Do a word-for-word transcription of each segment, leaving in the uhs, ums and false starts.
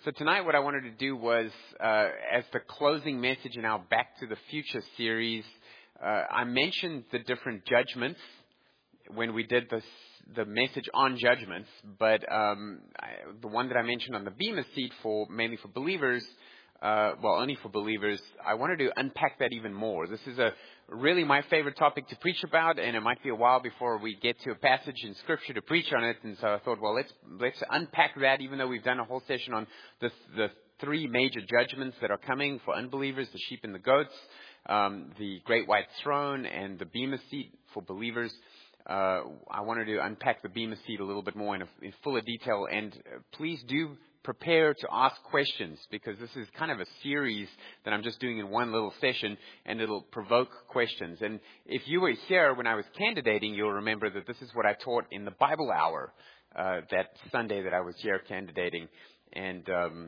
So tonight what I wanted to do was, uh, as the closing message in our Back to the Future series, uh, I mentioned the different judgments when we did this, the message on judgments, but um, I, the one that I mentioned on the Bema seat for mainly for believers, uh, well, only for believers, I wanted to unpack that even more. This is a really my favorite topic to preach about, and it might be a while before we get to a passage in Scripture to preach on it. And so I thought, well, let's let's unpack that, even though we've done a whole session on the the three major judgments that are coming for unbelievers: the sheep and the goats, um, the great white throne, and the Bema seat for believers. Uh, I wanted to unpack the Bema seat a little bit more in, a, in fuller detail, and uh, please do prepare to ask questions, because this is kind of a series that I'm just doing in one little session, and it'll provoke questions. And if you were here when I was candidating, you'll remember that this is what I taught in the Bible Hour uh, that Sunday that I was here candidating. And um,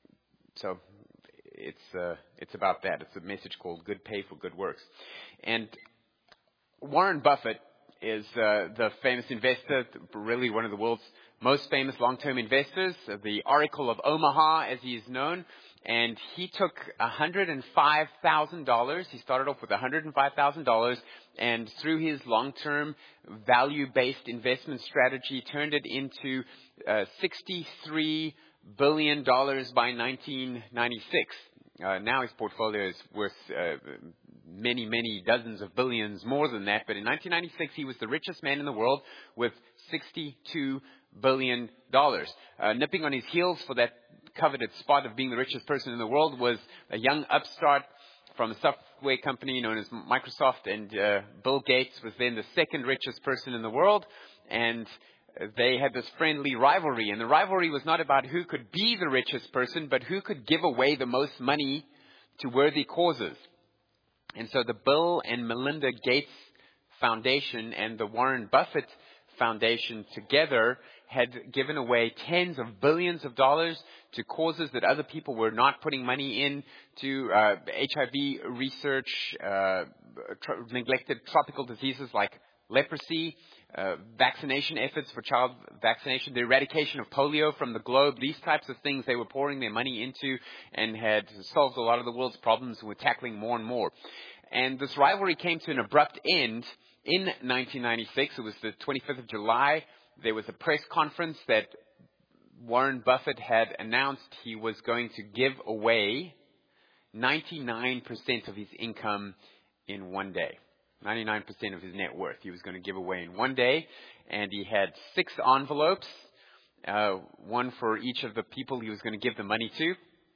so it's uh, it's about that. It's a message called Good Pay for Good Works. And Warren Buffett is uh, the famous investor, really one of the world's most famous long-term investors, the Oracle of Omaha, as he is known. And he took one hundred five thousand dollars. He started off with one hundred five thousand dollars, and through his long-term value-based investment strategy, turned it into uh, sixty-three billion dollars by nineteen ninety-six. Uh, now his portfolio is worth uh, many, many dozens of billions more than that. But in nineteen ninety-six, he was the richest man in the world with sixty-two billion dollars. Uh, nipping on his heels for that coveted spot of being the richest person in the world was a young upstart from a software company known as Microsoft. And uh, Bill Gates was then the second richest person in the world. And they had this friendly rivalry, and the rivalry was not about who could be the richest person, but who could give away the most money to worthy causes. And so the Bill and Melinda Gates Foundation and the Warren Buffett Foundation together had given away tens of billions of dollars to causes that other people were not putting money in, to uh, H I V research, uh, tr- neglected tropical diseases like leprosy, Uh, vaccination efforts for child vaccination, the eradication of polio from the globe, these types of things they were pouring their money into, and had solved a lot of the world's problems and were tackling more and more. And this rivalry came to an abrupt end in nineteen ninety-six. It was the twenty-fifth of July. There was a press conference that Warren Buffett had announced he was going to give away ninety-nine percent of his income in one day. ninety-nine percent of his net worth he was going to give away in one day. And he had six envelopes, uh, one for each of the people he was going to give the money to.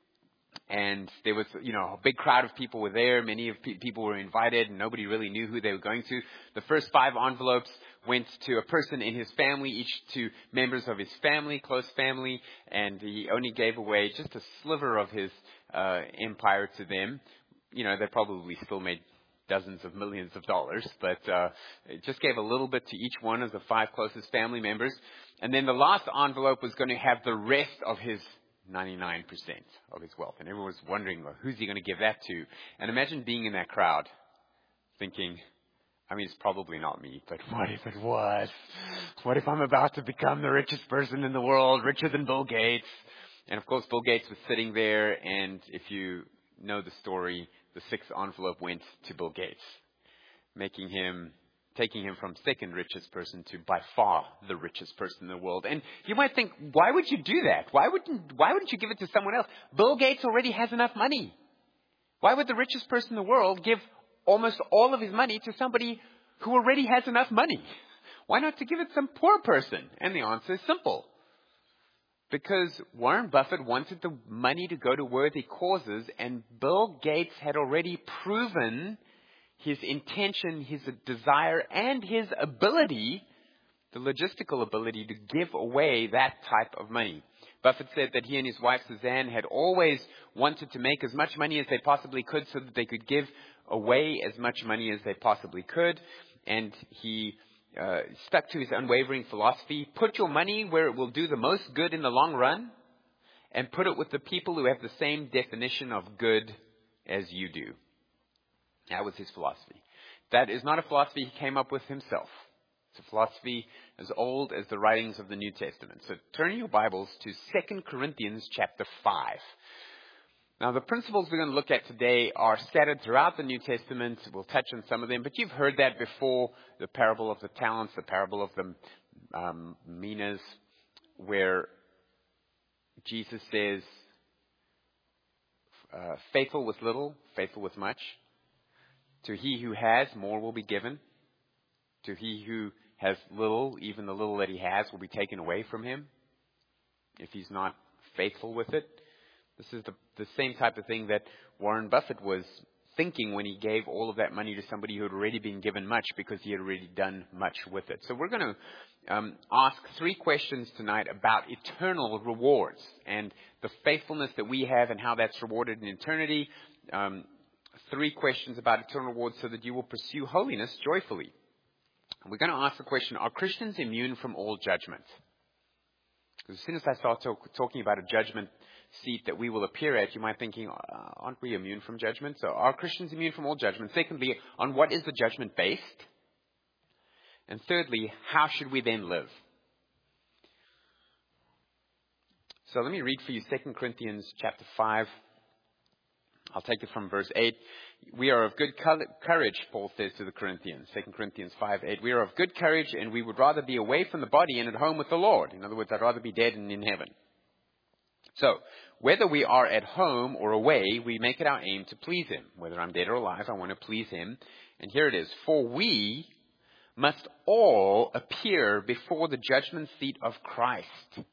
And there was, you know, a big crowd of people were there. Many of pe- people were invited, and nobody really knew who they were going to. The first five envelopes went to a person in his family, each to members of his family, close family, and he only gave away just a sliver of his uh, empire to them. You know, they probably still made dozens of millions of dollars, but uh, it just gave a little bit to each one of the five closest family members. And then the last envelope was going to have the rest of his ninety-nine percent of his wealth. And everyone was wondering, well, who's he going to give that to? And imagine being in that crowd thinking, I mean, it's probably not me, but what if it was? What if I'm about to become the richest person in the world, richer than Bill Gates? And of course, Bill Gates was sitting there, and if you know the story, the sixth envelope went to Bill Gates, making him, taking him from second richest person to by far the richest person in the world. And you might think, why would you do that? Why wouldn't, why wouldn't you give it to someone else? Bill Gates already has enough money. Why would the richest person in the world give almost all of his money to somebody who already has enough money? Why not to give it to some poor person? And the answer is simple. Because Warren Buffett wanted the money to go to worthy causes, and Bill Gates had already proven his intention, his desire, and his ability, the logistical ability to give away that type of money. Buffett said that he and his wife Suzanne had always wanted to make as much money as they possibly could so that they could give away as much money as they possibly could. And he Uh, stuck to his unwavering philosophy: put your money where it will do the most good in the long run, and put it with the people who have the same definition of good as you do. That was his philosophy. That is not a philosophy he came up with himself. It's a philosophy as old as the writings of the New Testament. So turn your Bibles to Second Corinthians chapter five. Now, the principles we're going to look at today are scattered throughout the New Testament. We'll touch on some of them, but you've heard that before, the parable of the talents, the parable of the um, minas, where Jesus says, uh, faithful with little, faithful with much. To he who has, more will be given. To he who has little, even the little that he has will be taken away from him if he's not faithful with it. This is the, the same type of thing that Warren Buffett was thinking when he gave all of that money to somebody who had already been given much because he had already done much with it. So we're going to um, ask three questions tonight about eternal rewards and the faithfulness that we have and how that's rewarded in eternity. Um, three questions about eternal rewards so that you will pursue holiness joyfully. We're going to ask the question, are Christians immune from all judgment? Because as soon as I start talk, talking about a judgment seat that we will appear at, you might be thinking, uh, aren't we immune from judgment? So are Christians immune from all judgment? Secondly, on what is the judgment based? And thirdly, how should we then live? So let me read for you Second Corinthians chapter five. I'll take it from verse eight. We are of good courage, Paul says to the Corinthians. Second Corinthians five eight. We are of good courage, and we would rather be away from the body and at home with the Lord. In other words, I'd rather be dead and in heaven. So, whether we are at home or away, we make it our aim to please Him. Whether I'm dead or alive, I want to please Him. And here it is. For we must all appear before the judgment seat of Christ,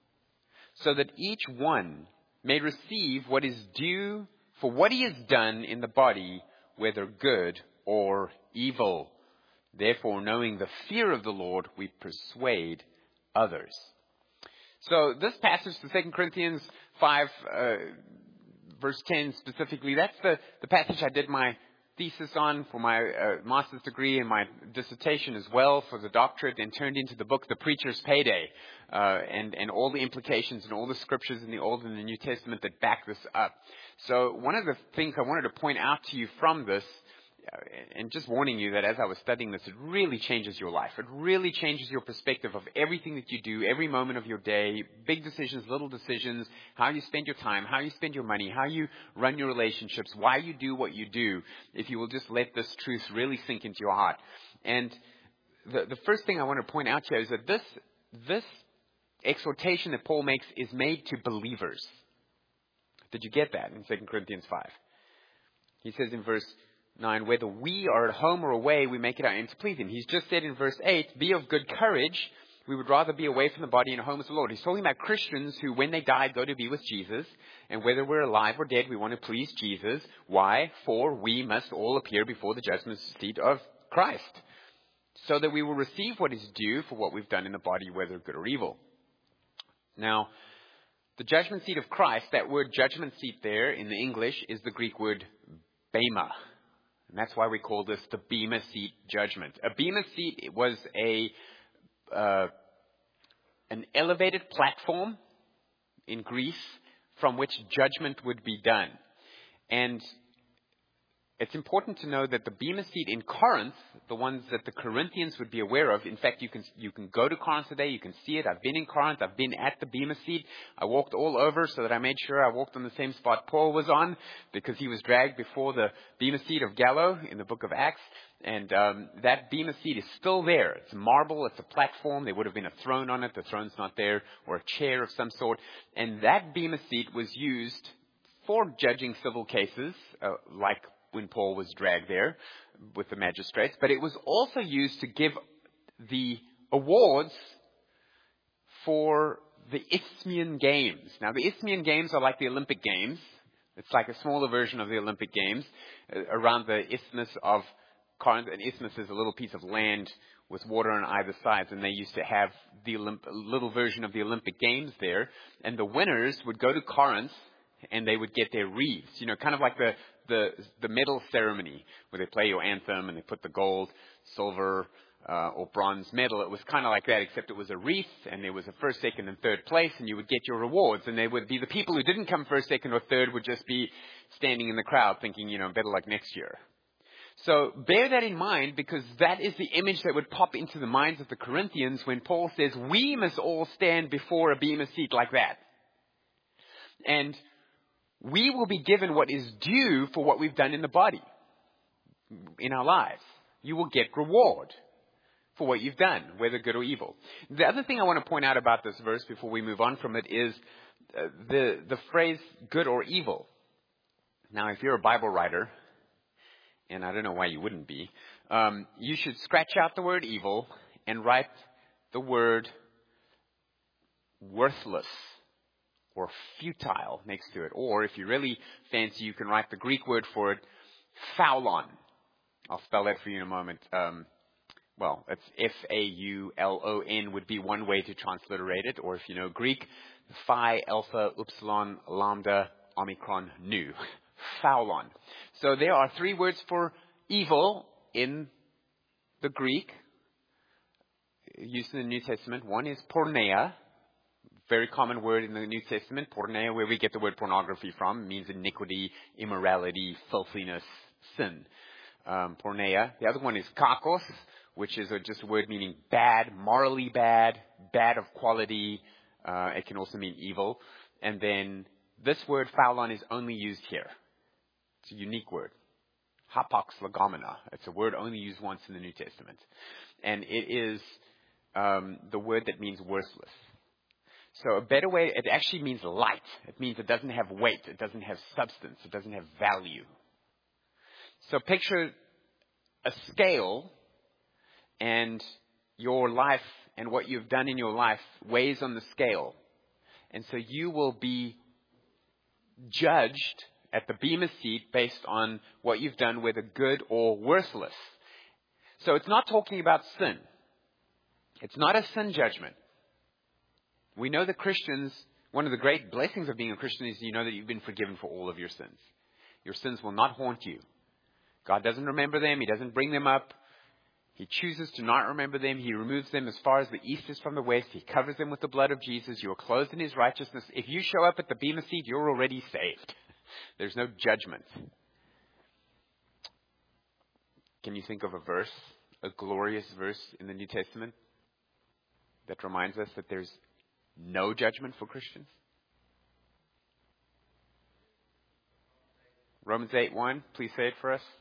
so that each one may receive what is due for what he has done in the body, whether good or evil. Therefore, knowing the fear of the Lord, we persuade others. So this passage, the Second Corinthians five, uh, verse ten specifically, that's the, the passage I did my thesis on for my uh, master's degree and my dissertation as well for the doctorate, and turned into the book, The Preacher's Payday, uh, and, and all the implications and all the scriptures in the Old and the New Testament that back this up. So one of the things I wanted to point out to you from this, and just warning you that as I was studying this, it really changes your life. It really changes your perspective of everything that you do, every moment of your day, big decisions, little decisions, how you spend your time, how you spend your money, how you run your relationships, why you do what you do, if you will just let this truth really sink into your heart. And the, the first thing I want to point out to you is that this, this exhortation that Paul makes is made to believers. Did you get that in Second Corinthians five? He says in verse nine, whether we are at home or away, we make it our aim to please Him. He's just said in verse eight, be of good courage. We would rather be away from the body and at home with the Lord. He's talking about Christians who, when they die, go to be with Jesus. And whether we're alive or dead, we want to please Jesus. Why? For we must all appear before the judgment seat of Christ, so that we will receive what is due for what we've done in the body, whether good or evil. Now, the judgment seat of Christ, that word judgment seat there in the English is the Greek word bema. And that's why we call this the Bema Seat judgment. A Bema Seat was a uh, an elevated platform in Greece from which judgment would be done. And it's important to know that the Bema Seat in Corinth, the ones that the Corinthians would be aware of, in fact, you can you can go to Corinth today, you can see it. I've been in Corinth, I've been at the Bema Seat. I walked all over so that I made sure I walked on the same spot Paul was on, because he was dragged before the Bema Seat of Gallo in the book of Acts. And um, that Bema Seat is still there. It's marble, it's a platform. There would have been a throne on it. The throne's not there, or a chair of some sort. And that Bema Seat was used for judging civil cases, uh, like when Paul was dragged there with the magistrates, but it was also used to give the awards for the Isthmian Games. Now, the Isthmian Games are like the Olympic Games. It's like a smaller version of the Olympic Games uh, around the Isthmus of Corinth. An isthmus is a little piece of land with water on either side, and they used to have the Olymp- little version of the Olympic Games there, and the winners would go to Corinth and they would get their wreaths, you know, kind of like the the the medal ceremony where they play your anthem and they put the gold, silver, uh, or bronze medal. It was kind of like that, except it was a wreath, and there was a first, second, and third place, and you would get your rewards. And they would be the people who didn't come first, second, or third would just be standing in the crowd thinking, you know, better luck next year. So bear that in mind, because that is the image that would pop into the minds of the Corinthians when Paul says we must all stand before a bema seat like that. And we will be given what is due for what we've done in the body, in our lives. You will get reward for what you've done, whether good or evil. The other thing I want to point out about this verse before we move on from it is uh, the, the phrase good or evil. Now, if you're a Bible writer, and I don't know why you wouldn't be, um, you should scratch out the word evil and write the word worthless or futile next to it. Or if you really fancy, you can write the Greek word for it, faulon. I'll spell that for you in a moment. Um, well, it's F A U L O N would be one way to transliterate it. Or if you know Greek, phi, alpha, upsilon, lambda, omicron, nu. Faulon. So there are three words for evil in the Greek used in the New Testament. One is porneia, very common word in the New Testament. Porneia, where we get the word pornography from, means iniquity, immorality, filthiness, sin. Um, porneia. The other one is kakos, which is a, just a word meaning bad, morally bad, bad of quality. Uh, it can also mean evil. And then this word faulon is only used here. It's a unique word. Hapax legomena. It's a word only used once in the New Testament. And it is um, the word that means worthless. So a better way, it actually means light. It means it doesn't have weight. It doesn't have substance. It doesn't have value. So picture a scale, and your life and what you've done in your life weighs on the scale. And so you will be judged at the bema seat based on what you've done, whether good or worthless. So it's not talking about sin. It's not a sin judgment. We know that Christians, one of the great blessings of being a Christian is you know that you've been forgiven for all of your sins. Your sins will not haunt you. God doesn't remember them. He doesn't bring them up. He chooses to not remember them. He removes them as far as the east is from the west. He covers them with the blood of Jesus. You are clothed in his righteousness. If you show up at the bema seat, you're already saved. There's no judgment. Can you think of a verse, a glorious verse in the New Testament that reminds us that there's no judgment for Christians? Romans eight one, please say it for us.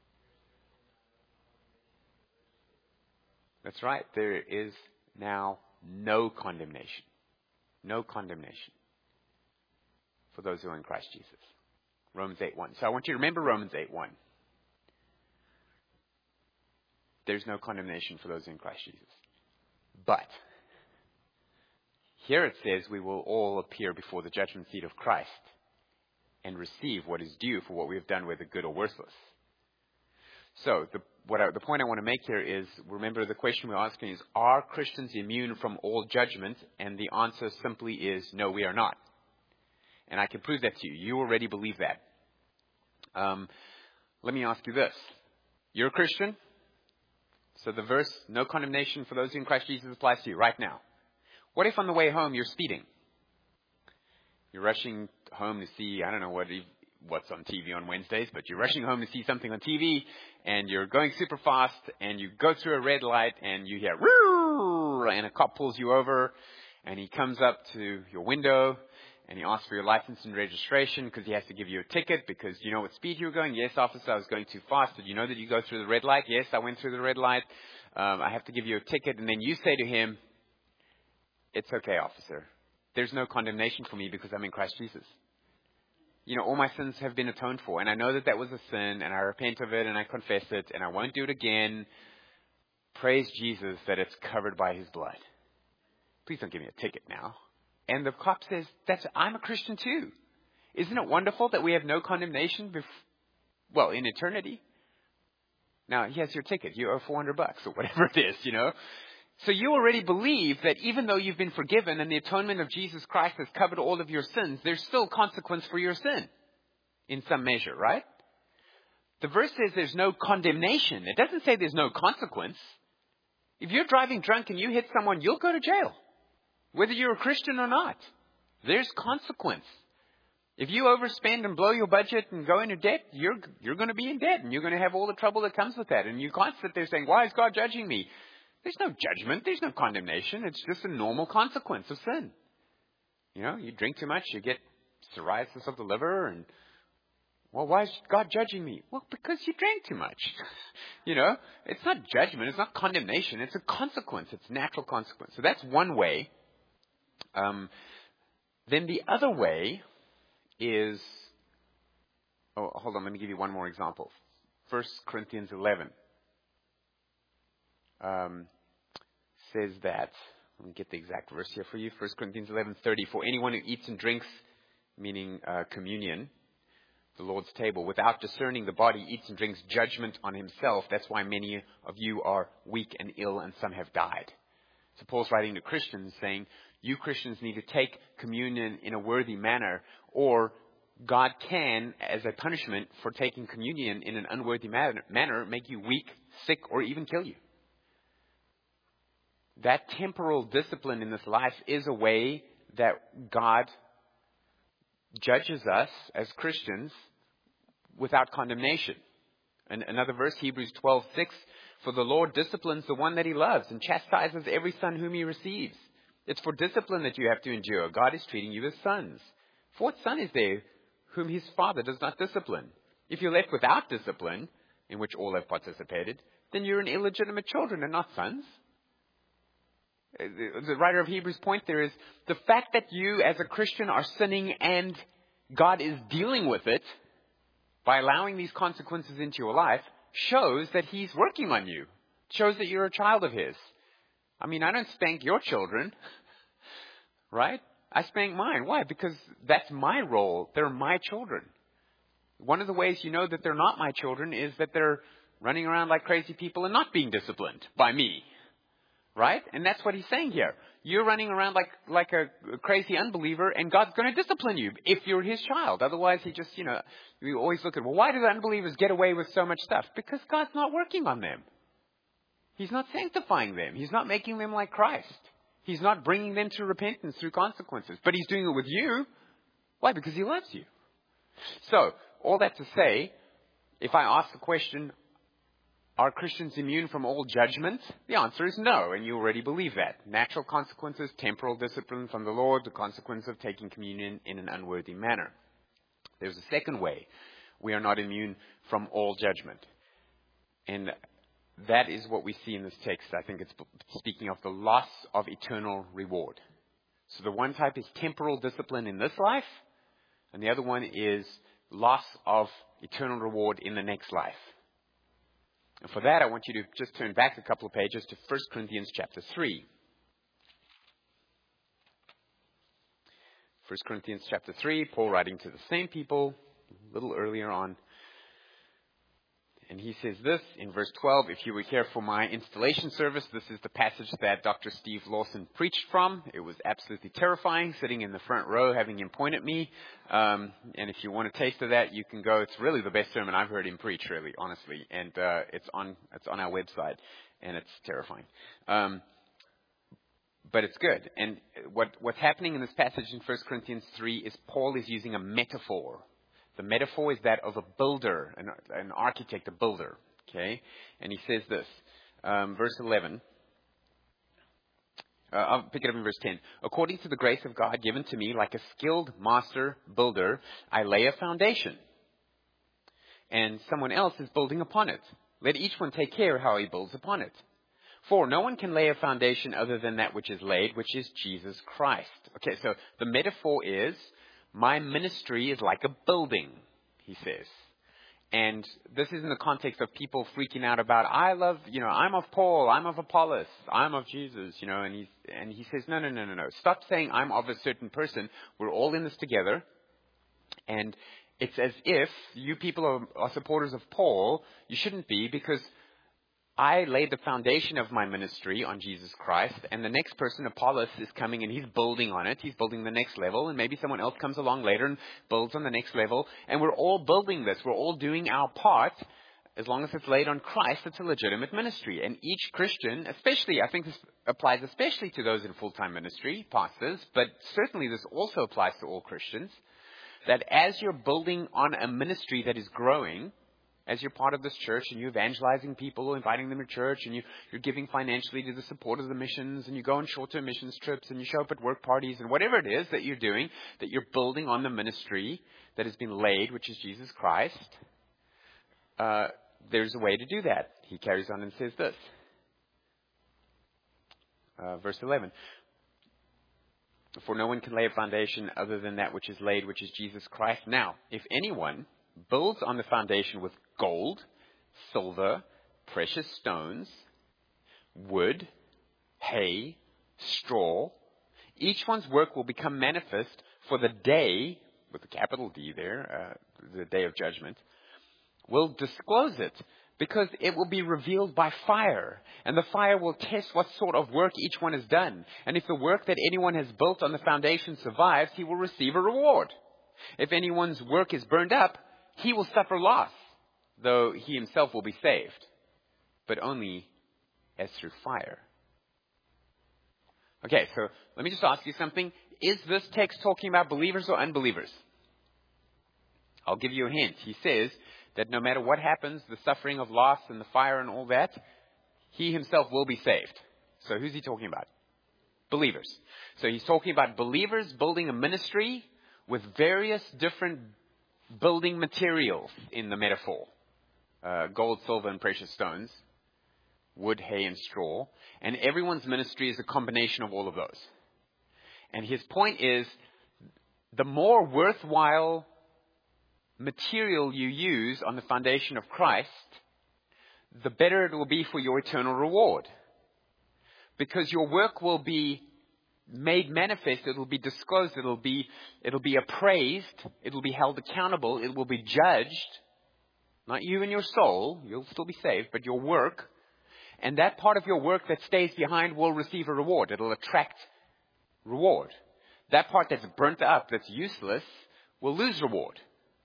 That's right. There is now no condemnation. No condemnation for those who are in Christ Jesus. Romans eight one. So I want you to remember Romans eight one. There's no condemnation for those in Christ Jesus. But here it says we will all appear before the judgment seat of Christ and receive what is due for what we have done, whether good or worthless. So the, what I, the point I want to make here is, remember the question we're asking is, are Christians immune from all judgment? And the answer simply is, no, we are not. And I can prove that to you. You already believe that. Um, let me ask you this. You're a Christian? So the verse, no condemnation for those who in Christ Jesus, applies to you right now. What if on the way home you're speeding? You're rushing home to see, I don't know what what's on T V on Wednesdays, but you're rushing home to see something on T V, and you're going super fast, and you go through a red light, and you hear, "Roo!" and a cop pulls you over, and he comes up to your window, and he asks for your license and registration because he has to give you a ticket because you know what speed you were going. Yes, officer, I was going too fast. Did you know that you go through the red light? Yes, I went through the red light. Um, I have to give you a ticket. And then you say to him, it's okay, officer. There's no condemnation for me because I'm in Christ Jesus. You know, all my sins have been atoned for. And I know that that was a sin, and I repent of it, and I confess it, and I won't do it again. Praise Jesus that it's covered by his blood. Please don't give me a ticket now. And the cop says, "That's I'm a Christian too. Isn't it wonderful that we have no condemnation, bef- well, in eternity?" Now, he has your ticket. You owe four hundred bucks or whatever it is, you know. So you already believe that even though you've been forgiven and the atonement of Jesus Christ has covered all of your sins, there's still consequence for your sin in some measure, right? The verse says there's no condemnation. It doesn't say there's no consequence. If you're driving drunk and you hit someone, you'll go to jail. Whether you're a Christian or not, there's consequence. If you overspend and blow your budget and go into debt, you're you're going to be in debt, and you're going to have all the trouble that comes with that. And you can't sit there saying, why is God judging me? There's no judgment. There's no condemnation. It's just a normal consequence of sin. You know, you drink too much, you get psoriasis of the liver, and, well, why is God judging me? Well, because you drank too much. You know, it's not judgment. It's not condemnation. It's a consequence. It's natural consequence. So that's one way. Um, then the other way is, oh, hold on, let me give you one more example. First Corinthians eleven um, says that, let me get the exact verse here for you. First Corinthians eleven thirty, for anyone who eats and drinks, meaning uh, communion, the Lord's table, without discerning the body, eats and drinks judgment on himself. That's why many of you are weak and ill, and some have died. So Paul's writing to Christians saying, you Christians need to take communion in a worthy manner, or God can, as a punishment for taking communion in an unworthy manner, manner make you weak, sick, or even kill you. That temporal discipline in this life is a way that God judges us as Christians without condemnation. And another verse, Hebrews twelve six, for the Lord disciplines the one that he loves and chastises every son whom he receives. It's for discipline that you have to endure. God is treating you as sons. For what son is there whom his father does not discipline? If you're left without discipline, in which all have participated, then you're an illegitimate children and not sons. The writer of Hebrews' point there is the fact that you as a Christian are sinning and God is dealing with it by allowing these consequences into your life shows that he's working on you. Shows that you're a child of his. I mean, I don't spank your children, right? I spank mine. Why? Because that's my role. They're my children. One of the ways you know that they're not my children is that they're running around like crazy people and not being disciplined by me. Right? And that's what he's saying here. You're running around like, like a crazy unbeliever, and God's going to discipline you if you're his child. Otherwise, he just, you know, we always look at, well, why do the unbelievers get away with so much stuff? Because God's not working on them. He's not sanctifying them. He's not making them like Christ. He's not bringing them to repentance through consequences. But he's doing it with you. Why? Because he loves you. So, all that to say, if I ask the question, are Christians immune from all judgment? The answer is no, and you already believe that. Natural consequences, temporal discipline from the Lord, the consequence of taking communion in an unworthy manner. There's a second way we are not immune from all judgment. And that is what we see in this text. I think it's speaking of the loss of eternal reward. So the one type is temporal discipline in this life, and the other one is loss of eternal reward in the next life. And for that, I want you to just turn back a couple of pages to First Corinthians chapter three. First Corinthians chapter three, Paul writing to the same people a little earlier on. And he says this in verse twelve, if you were here for my installation service, this is the passage that Doctor Steve Lawson preached from. It was absolutely terrifying, sitting in the front row, having him point at me. Um, and if you want a taste of that, you can go. It's really the best sermon I've heard him preach, really, honestly. And uh, it's on it's on our website, and it's terrifying. Um, but it's good. And what what's happening in this passage in First Corinthians three is Paul is using a metaphor. The metaphor is that of a builder, an, an architect, a builder. Okay? And he says this, um, verse eleven. Uh, I'll pick it up in verse ten. According to the grace of God given to me, like a skilled master builder, I lay a foundation, and someone else is building upon it. Let each one take care how he builds upon it. For no one can lay a foundation other than that which is laid, which is Jesus Christ. Okay, so the metaphor is, my ministry is like a building, he says. And this is in the context of people freaking out about, I love, you know, I'm of Paul, I'm of Apollos, I'm of Jesus, you know, and he's, and he says, no, no, no, no, no. Stop saying I'm of a certain person. We're all in this together. And it's as if you people are, are supporters of Paul. You shouldn't be, because I laid the foundation of my ministry on Jesus Christ, and the next person, Apollos, is coming and he's building on it. He's building the next level, and maybe someone else comes along later and builds on the next level. And we're all building this. We're all doing our part. As long as it's laid on Christ, it's a legitimate ministry. And each Christian, especially, I think this applies especially to those in full-time ministry, pastors, but certainly this also applies to all Christians. that as you're building on a ministry that is growing, as you're part of this church and you're evangelizing people, inviting them to church, and you, you're giving financially to the support of the missions, and you go on short-term missions trips, and you show up at work parties, and whatever it is that you're doing, that you're building on the ministry that has been laid, which is Jesus Christ, uh, there's a way to do that. He carries on and says this. Uh, verse eleven. For no one can lay a foundation other than that which is laid, which is Jesus Christ. Now, if anyone builds on the foundation with gold, silver, precious stones, wood, hay, straw, each one's work will become manifest, for the day, with a capital D there, uh, the day of judgment, will disclose it, because it will be revealed by fire, and the fire will test what sort of work each one has done. And if the work that anyone has built on the foundation survives, he will receive a reward. If anyone's work is burned up, he will suffer loss, though he himself will be saved, but only as through fire. Okay, so let me just ask you something. Is this text talking about believers or unbelievers? I'll give you a hint. He says that no matter what happens, the suffering of loss and the fire and all that, he himself will be saved. So who's he talking about? Believers. So he's talking about believers building a ministry with various different building materials in the metaphor. Uh, gold, silver, and precious stones. Wood, hay, and straw. And everyone's ministry is a combination of all of those. And his point is, the more worthwhile material you use on the foundation of Christ, the better it will be for your eternal reward. Because your work will be made manifest, it will be disclosed, it will be, it'll be appraised, it will be held accountable, it will be judged. Not you and your soul, you'll still be saved, but your work. And that part of your work that stays behind will receive a reward. It'll attract reward. That part that's burnt up, that's useless, will lose reward.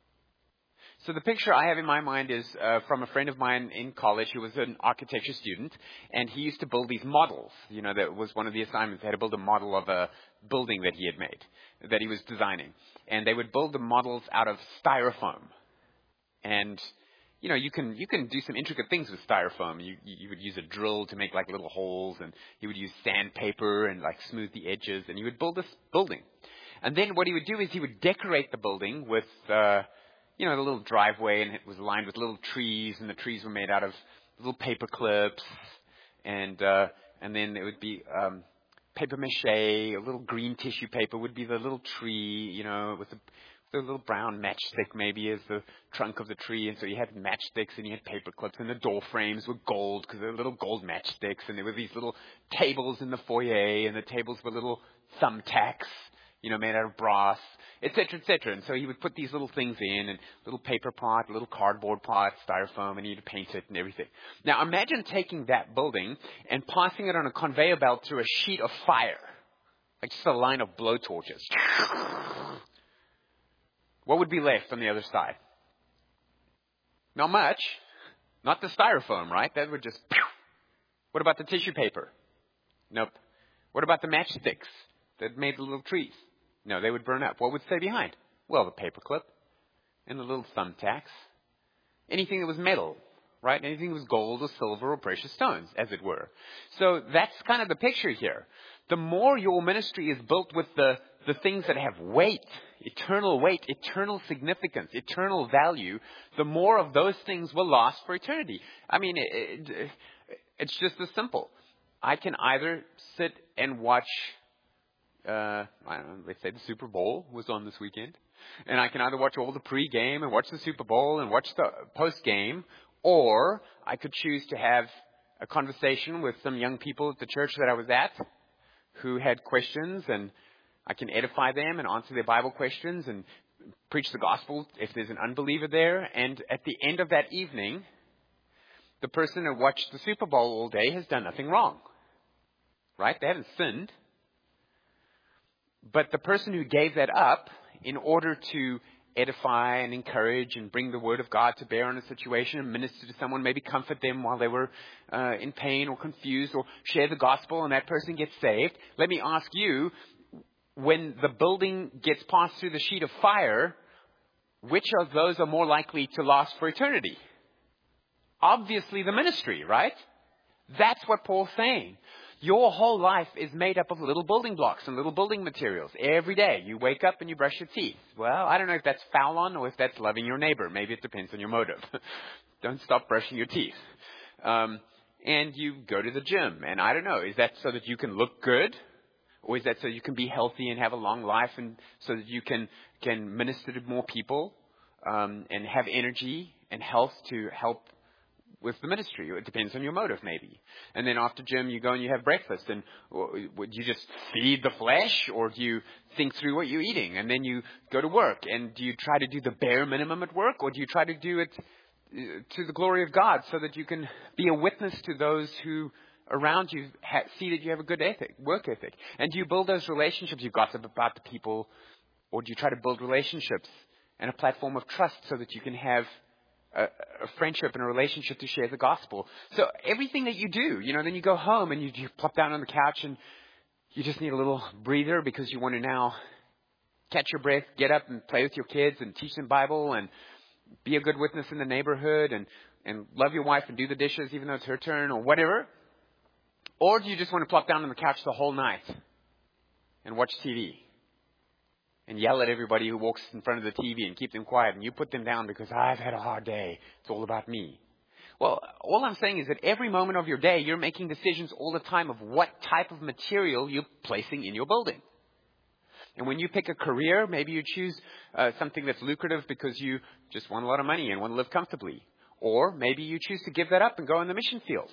So the picture I have in my mind is uh, from a friend of mine in college who was an architecture student, and he used to build these models. You know, that was one of the assignments. They had to build a model of a building that he had made, that he was designing. And they would build the models out of styrofoam. And, you know, you can you can do some intricate things with styrofoam. You, you would use a drill to make like little holes, and he would use sandpaper and like smooth the edges, and he would build this building. And then what he would do is he would decorate the building with uh you know, the little driveway, and it was lined with little trees, and the trees were made out of little paper clips, and uh, and then it would be um, paper mache, a little green tissue paper would be the little tree, you know, with the, the little brown matchstick maybe as the trunk of the tree, and so you had matchsticks and you had paper clips, and the door frames were gold because they were little gold matchsticks, and there were these little tables in the foyer, and the tables were little thumbtacks, you know, made out of brass, et cetera, et cetera. And so he would put these little things in, and little paper pot, little cardboard pot, styrofoam, and he'd paint it and everything. Now imagine taking that building and passing it on a conveyor belt through a sheet of fire, like just a line of blowtorches. What would be left on the other side? Not much. Not the styrofoam, right? That would just... What about the tissue paper? Nope. What about the matchsticks that made the little trees? No, they would burn up. What would stay behind? Well, the paperclip and the little thumbtacks. Anything that was metal, right? Anything that was gold or silver or precious stones, as it were. So that's kind of the picture here. The more your ministry is built with the, the things that have weight, eternal weight, eternal significance, eternal value, the more of those things will last for eternity. I mean, it, it, it's just as simple. I can either sit and watch... Uh, I don't know, let's say the Super Bowl was on this weekend, and I can either watch all the pre-game and watch the Super Bowl and watch the post-game, or I could choose to have a conversation with some young people at the church that I was at who had questions, and I can edify them and answer their Bible questions and preach the gospel if there's an unbeliever there. And at the end of that evening, the person who watched the Super Bowl all day has done nothing wrong, right? They haven't sinned. But the person who gave that up in order to edify and encourage and bring the word of God to bear on a situation and minister to someone, maybe comfort them while they were uh, in pain or confused, or share the gospel and that person gets saved. Let me ask you, when the building gets passed through the sheet of fire, which of those are more likely to last for eternity? Obviously the ministry, right? That's what Paul's saying. Your whole life is made up of little building blocks and little building materials. Every day you wake up and you brush your teeth. Well, I don't know if that's foul on or if that's loving your neighbor. Maybe it depends on your motive. Don't stop brushing your teeth. Um, and you go to the gym. And I don't know, is that so that you can look good? Or is that so you can be healthy and have a long life and so that you can, can minister to more people um, and have energy and health to help with the ministry? It depends on your motive, maybe. And then after gym, you go and you have breakfast. And would you just feed the flesh, or do you think through what you're eating? And then you go to work. And do you try to do the bare minimum at work, or do you try to do it to the glory of God so that you can be a witness to those who around you ha- see that you have a good ethic, work ethic? And do you build those relationships? You gossip about the people, or do you try to build relationships and a platform of trust so that you can have A, a friendship and a relationship to share the gospel? So everything that you do, you know, then you go home and you, you plop down on the couch and you just need a little breather because you want to now catch your breath, get up and play with your kids and teach them Bible and be a good witness in the neighborhood and, and love your wife and do the dishes even though it's her turn or whatever. Or do you just want to plop down on the couch the whole night and watch T V? And yell at everybody who walks in front of the T V and keep them quiet. And you put them down because I've had a hard day. It's all about me. Well, all I'm saying is that every moment of your day, you're making decisions all the time of what type of material you're placing in your building. And when you pick a career, maybe you choose uh, something that's lucrative because you just want a lot of money and want to live comfortably. Or maybe you choose to give that up and go in the mission field.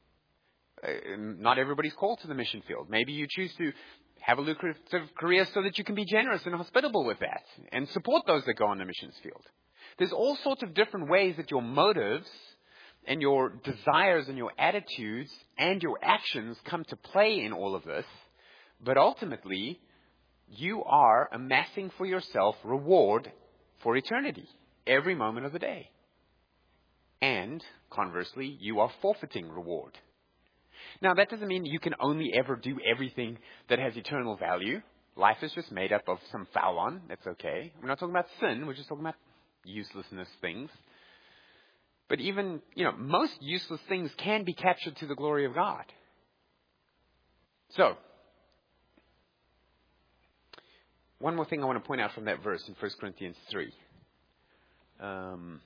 Uh, not everybody's called to the mission field. Maybe you choose to have a lucrative career so that you can be generous and hospitable with that and support those that go on the missions field. There's all sorts of different ways that your motives and your desires and your attitudes and your actions come to play in all of this. But ultimately, you are amassing for yourself reward for eternity every moment of the day. And conversely, you are forfeiting reward. Now, that doesn't mean you can only ever do everything that has eternal value. Life is just made up of some foul on. That's okay. We're not talking about sin. We're just talking about uselessness things. But even, you know, most useless things can be captured to the glory of God. So, one more thing I want to point out from that verse in First Corinthians three. Um...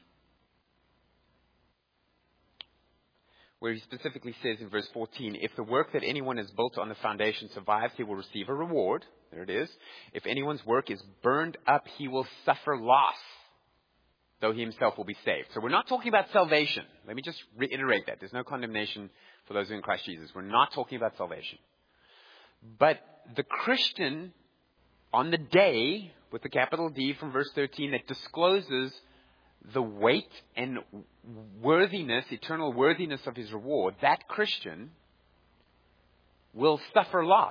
Where he specifically says in verse fourteen, if the work that anyone has built on the foundation survives, he will receive a reward. There it is. If anyone's work is burned up, he will suffer loss, though he himself will be saved. So we're not talking about salvation. Let me just reiterate that. There's no condemnation for those who are in Christ Jesus. We're not talking about salvation. But the Christian on the day, with the capital D from verse thirteen, that discloses the weight and worthiness, eternal worthiness of his reward, that Christian will suffer loss.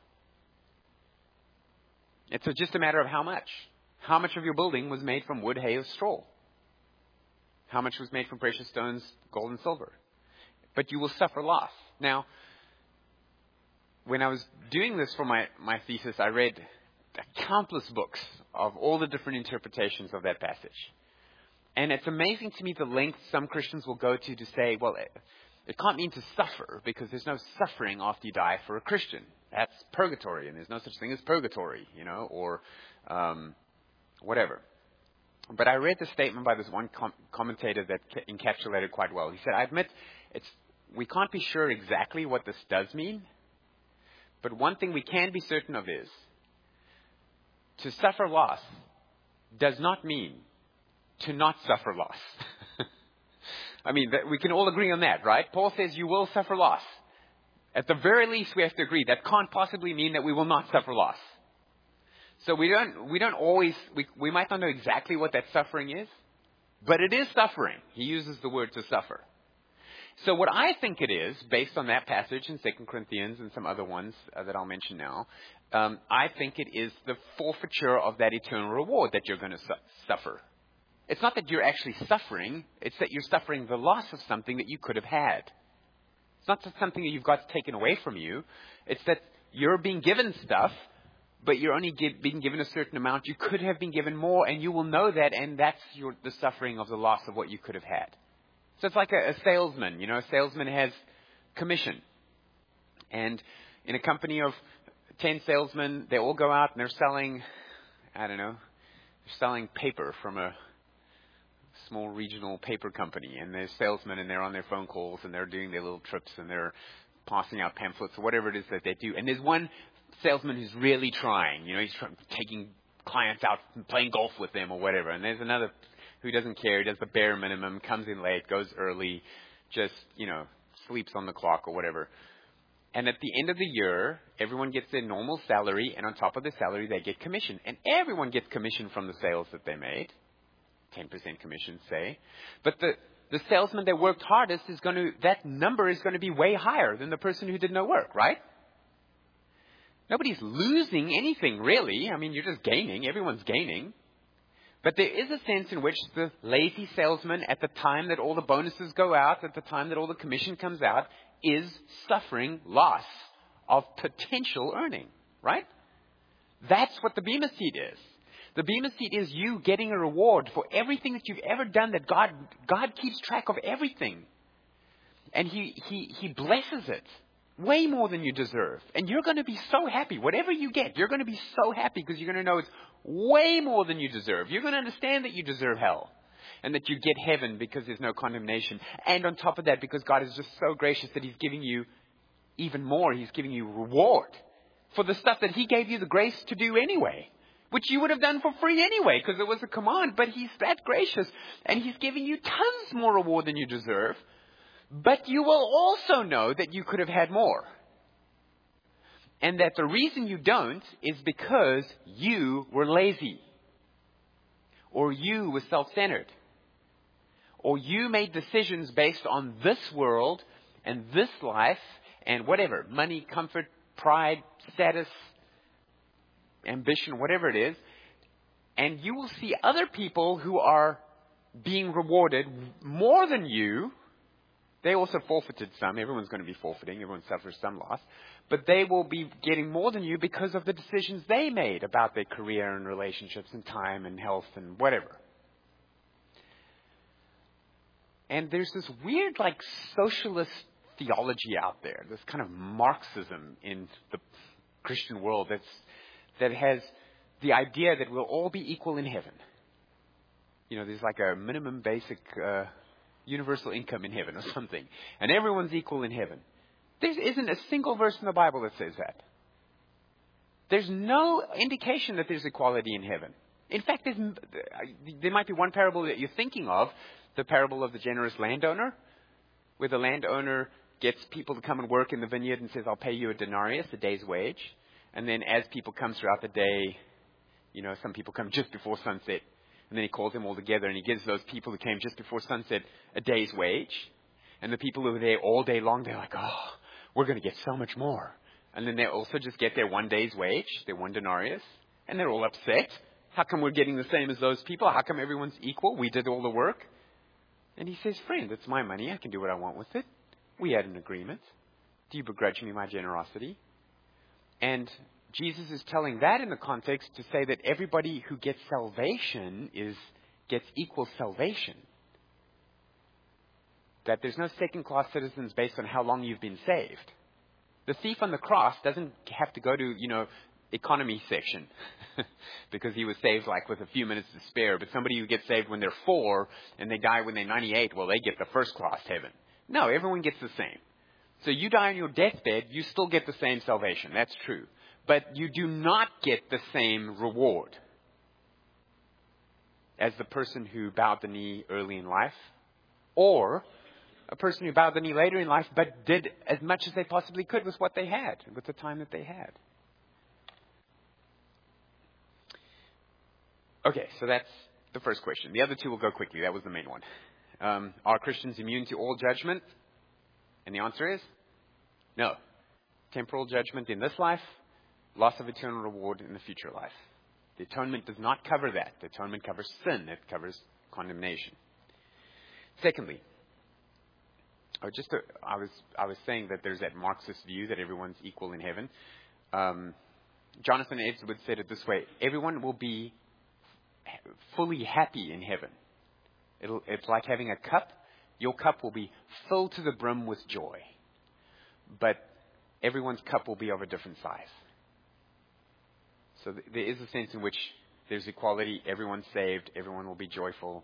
It's just a matter of how much. How much of your building was made from wood, hay, or straw? How much was made from precious stones, gold, and silver? But you will suffer loss. Now, when I was doing this for my, my thesis, I read countless books of all the different interpretations of that passage. And it's amazing to me the length some Christians will go to to say, well, it, it can't mean to suffer because there's no suffering after you die for a Christian. That's purgatory, and there's no such thing as purgatory, you know, or um, whatever. But I read the statement by this one com- commentator that ca- encapsulated quite well. He said, I admit it's we can't be sure exactly what this does mean, but one thing we can be certain of is to suffer loss does not mean to not suffer loss. I mean, we can all agree on that, right? Paul says you will suffer loss. At the very least, we have to agree that can't possibly mean that we will not suffer loss. So we don't, we don't always, we, we might not know exactly what that suffering is, but it is suffering. He uses the word to suffer. So what I think it is, based on that passage in Second Corinthians and some other ones uh, that I'll mention now, um, I think it is the forfeiture of that eternal reward that you're going to su- suffer. It's not that you're actually suffering. It's that you're suffering the loss of something that you could have had. It's not just something that you've got taken away from you. It's that you're being given stuff, but you're only give, being given a certain amount. You could have been given more, and you will know that, and that's your, the suffering of the loss of what you could have had. So it's like a, a salesman. You know, a salesman has commission. And in a company of ten salesmen, they all go out and they're selling, I don't know, they're selling paper from a small regional paper company. And they're salesmen and they're on their phone calls and they're doing their little trips and they're passing out pamphlets or whatever it is that they do. And there's one salesman who's really trying. You know, he's trying, taking clients out and playing golf with them or whatever. And there's another who doesn't care, does the bare minimum, comes in late, goes early, just, you know, sleeps on the clock or whatever. And at the end of the year, everyone gets their normal salary, and on top of the salary, they get commission. And everyone gets commission from the sales that they made. ten percent commission, say. But the, the salesman that worked hardest is going to, that number is going to be way higher than the person who did no work, right? Nobody's losing anything, really. I mean, you're just gaining. Everyone's gaining. But there is a sense in which the lazy salesman, at the time that all the bonuses go out, at the time that all the commission comes out, is suffering loss of potential earning, right? That's what the Bema seat is. The Bema seat is you getting a reward for everything that you've ever done, that God, God keeps track of everything. And he, he, he blesses it way more than you deserve. And you're going to be so happy. Whatever you get, you're going to be so happy because you're going to know it's way more than you deserve. You're going to understand that you deserve hell. And that you get heaven because there's no condemnation. And on top of that, because God is just so gracious that He's giving you even more. He's giving you reward for the stuff that He gave you the grace to do anyway. Which you would have done for free anyway because it was a command. But He's that gracious. And He's giving you tons more reward than you deserve. But you will also know that you could have had more. And that the reason you don't is because you were lazy. Or you were self-centered. Or you made decisions based on this world and this life and whatever. Money, comfort, pride, status, ambition, whatever it is. And you will see other people who are being rewarded more than you. They also forfeited some. Everyone's going to be forfeiting. Everyone suffers some loss. But they will be getting more than you because of the decisions they made about their career and relationships and time and health and whatever. And there's this weird, like, socialist theology out there, this kind of Marxism in the Christian world that's, that has the idea that we'll all be equal in heaven. You know, there's like a minimum basic uh, universal income in heaven or something. And everyone's equal in heaven. There isn't a single verse in the Bible that says that. There's no indication that there's equality in heaven. In fact, there's, there might be one parable that you're thinking of, the parable of the generous landowner, where the landowner gets people to come and work in the vineyard and says, I'll pay you a denarius, a day's wage. And then as people come throughout the day, you know, some people come just before sunset. And then he calls them all together and he gives those people who came just before sunset a day's wage. And the people who were there all day long, they're like, oh, we're going to get so much more. And then they also just get their one day's wage, their one denarius. And they're all upset. How come we're getting the same as those people? How come everyone's equal? We did all the work. And he says, friend, it's my money. I can do what I want with it. We had an agreement. Do you begrudge me my generosity? And Jesus is telling that in the context to say that everybody who gets salvation is gets equal salvation. That there's no second-class citizens based on how long you've been saved. The thief on the cross doesn't have to go to, you know, economy section because he was saved like with a few minutes to spare. But somebody who gets saved when they're four and they die when they're ninety-eight, well, they get the first class heaven. No, everyone gets the same. So you die on your deathbed, you still get the same salvation. That's true. But you do not get the same reward as the person who bowed the knee early in life, or a person who bowed the knee later in life but did as much as they possibly could with what they had, with the time that they had. Okay, so that's the first question. The other two will go quickly. That was the main one. Um, are Christians immune to all judgment? And the answer is no. Temporal judgment in this life, loss of eternal reward in the future life. The atonement does not cover that. The atonement covers sin. It covers condemnation. Secondly, oh, just to, I was I was saying that there's that Marxist view that everyone's equal in heaven. Um, Jonathan Edwards said it this way: everyone will be fully happy in heaven. It'll, it's like having a cup. Your cup will be filled to the brim with joy. But everyone's cup will be of a different size. So th- there is a sense in which there's equality. Everyone's saved. Everyone will be joyful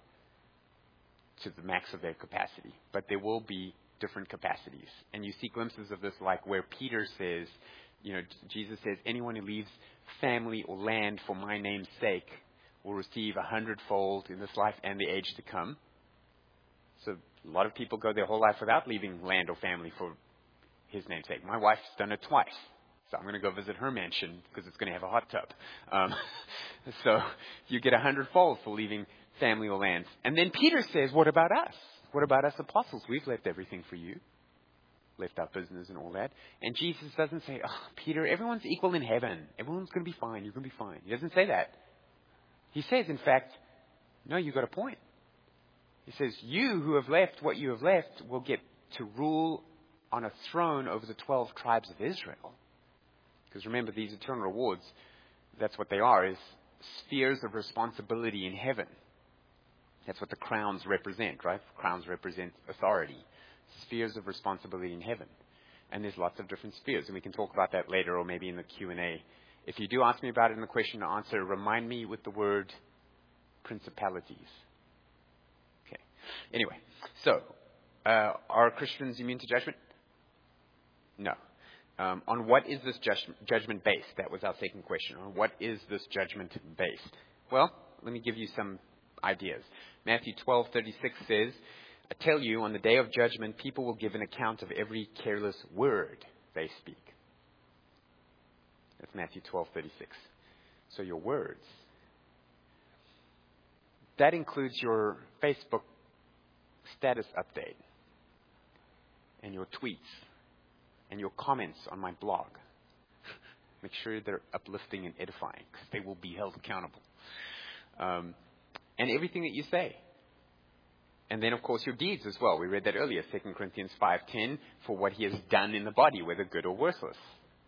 to the max of their capacity. But there will be different capacities. And you see glimpses of this, like where Peter says, you know, Jesus says, anyone who leaves family or land for my name's sake will receive a hundredfold in this life and the age to come. So a lot of people go their whole life without leaving land or family for his name's sake. My wife's done it twice. So I'm going to go visit her mansion because it's going to have a hot tub. Um, so you get a hundredfold for leaving family or lands. And then Peter says, what about us? What about us apostles? We've left everything for you. Left our business and all that. And Jesus doesn't say, oh, Peter, everyone's equal in heaven. Everyone's going to be fine. You're going to be fine. He doesn't say that. He says, in fact, no, you've got a point. He says, you who have left what you have left will get to rule on a throne over the twelve tribes of Israel. Because remember, these eternal rewards, that's what they are, is spheres of responsibility in heaven. That's what the crowns represent, right? Crowns represent authority. Spheres of responsibility in heaven. And there's lots of different spheres, and we can talk about that later or maybe in the Q and A. If you do ask me about it in the question and answer, remind me with the word principalities. Okay. Anyway, so, uh, are Christians immune to judgment? No. Um, on what is this ju- judgment based? That was our second question. On what is this judgment based? Well, let me give you some ideas. Matthew twelve thirty-six says, I tell you, on the day of judgment, people will give an account of every careless word they speak. That's Matthew twelve thirty-six. So your words. That includes your Facebook status update and your tweets and your comments on my blog. Make sure they're uplifting and edifying, because they will be held accountable. Um, and everything that you say. And then, of course, your deeds as well. We read that earlier, Second Corinthians five ten, for what he has done in the body, whether good or worthless.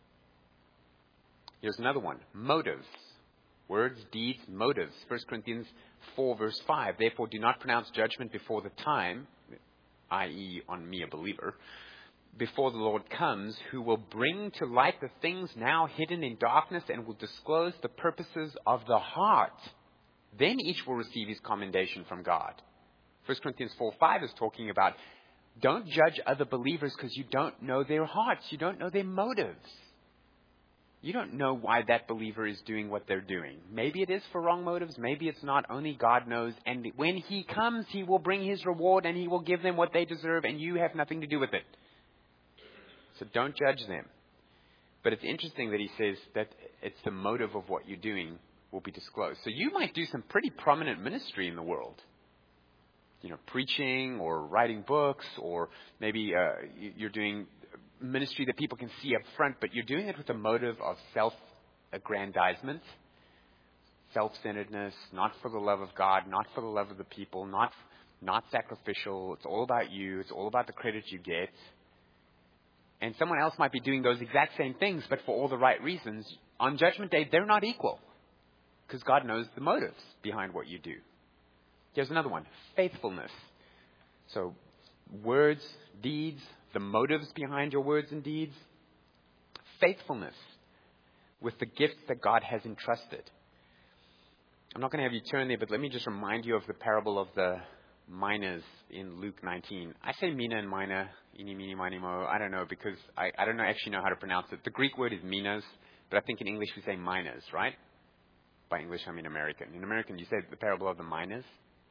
Here's another one. Motives. Words, deeds, motives. First Corinthians four, verse five. Therefore, do not pronounce judgment before the time, that is on me, a believer, before the Lord comes, who will bring to light the things now hidden in darkness and will disclose the purposes of the heart. Then each will receive his commendation from God. First Corinthians four five is talking about, don't judge other believers because you don't know their hearts. You don't know their motives. You don't know why that believer is doing what they're doing. Maybe it is for wrong motives. Maybe it's not. Only God knows. And when he comes, he will bring his reward and he will give them what they deserve, and you have nothing to do with it. So don't judge them. But it's interesting that he says that it's the motive of what you're doing will be disclosed. So you might do some pretty prominent ministry in the world. You know, preaching or writing books, or maybe uh, you're doing ministry that people can see up front, but you're doing it with a motive of self-aggrandizement, self-centeredness, not for the love of God, not for the love of the people, not not sacrificial. It's all about you. It's all about the credit you get. And someone else might be doing those exact same things, but for all the right reasons. On Judgment Day, they're not equal, because God knows the motives behind what you do. Here's another one. Faithfulness. So, words, deeds, the motives behind your words and deeds. Faithfulness with the gifts that God has entrusted. I'm not going to have you turn there, but let me just remind you of the parable of the minas in Luke nineteen. I say mina and mina, ini, mini, mini, mo. I don't know, because I, I don't know, actually know how to pronounce it. The Greek word is minas, but I think in English we say minas, right? By English, I mean American. In American, you say the parable of the minas.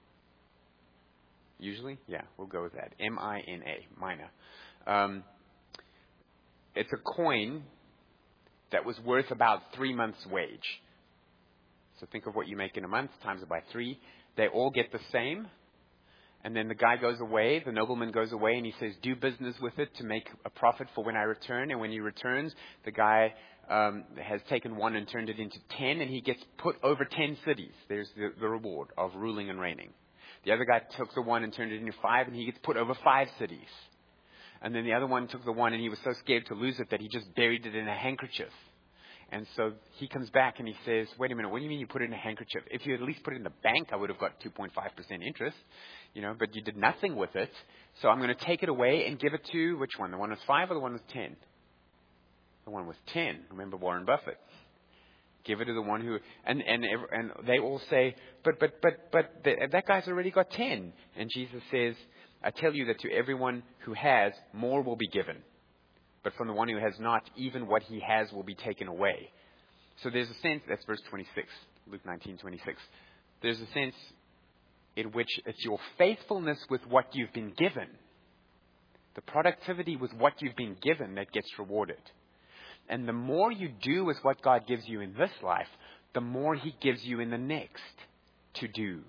Usually? Yeah, we'll go with that. M I N A, mina. Um, it's a coin that was worth about three months' wage. So think of what you make in a month, times it by three. They all get the same. And then the guy goes away, the nobleman goes away, and he says, do business with it to make a profit for when I return. And when he returns, the guy um, has taken one and turned it into ten, and he gets put over ten cities. There's the, the reward of ruling and reigning. The other guy took the one and turned it into five, and he gets put over five cities. And then the other one took the one, and he was so scared to lose it that he just buried it in a handkerchief. And so he comes back and he says, wait a minute, what do you mean you put it in a handkerchief? If you at least put it in the bank, I would have got two point five percent interest, you know, but you did nothing with it. So I'm going to take it away and give it to, which one? The one with five or the one with ten? The one with ten. Remember Warren Buffett. Give it to the one who, and, and, and they all say, but, but, but, but the, that guy's already got ten. And Jesus says, I tell you that to everyone who has, more will be given. But from the one who has not, even what he has will be taken away. So there's a sense, that's verse twenty-six, Luke nineteen twenty-six. There's a sense in which it's your faithfulness with what you've been given, the productivity with what you've been given that gets rewarded. And the more you do with what God gives you in this life, the more he gives you in the next to do.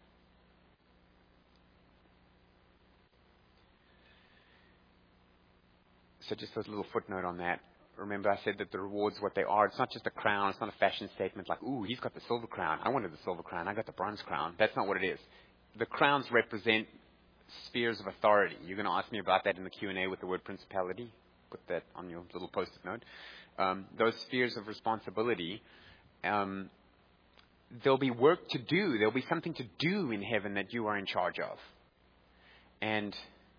So just a little footnote on that. Remember I said that the rewards, what they are, it's not just a crown. It's not a fashion statement like, ooh, he's got the silver crown. I wanted the silver crown. I got the bronze crown. That's not what it is. The crowns represent spheres of authority. You're going to ask me about that in the Q and A with the word principality. Put that on your little post-it note. Um, those spheres of responsibility, um, there'll be work to do. There'll be something to do in heaven that you are in charge of. And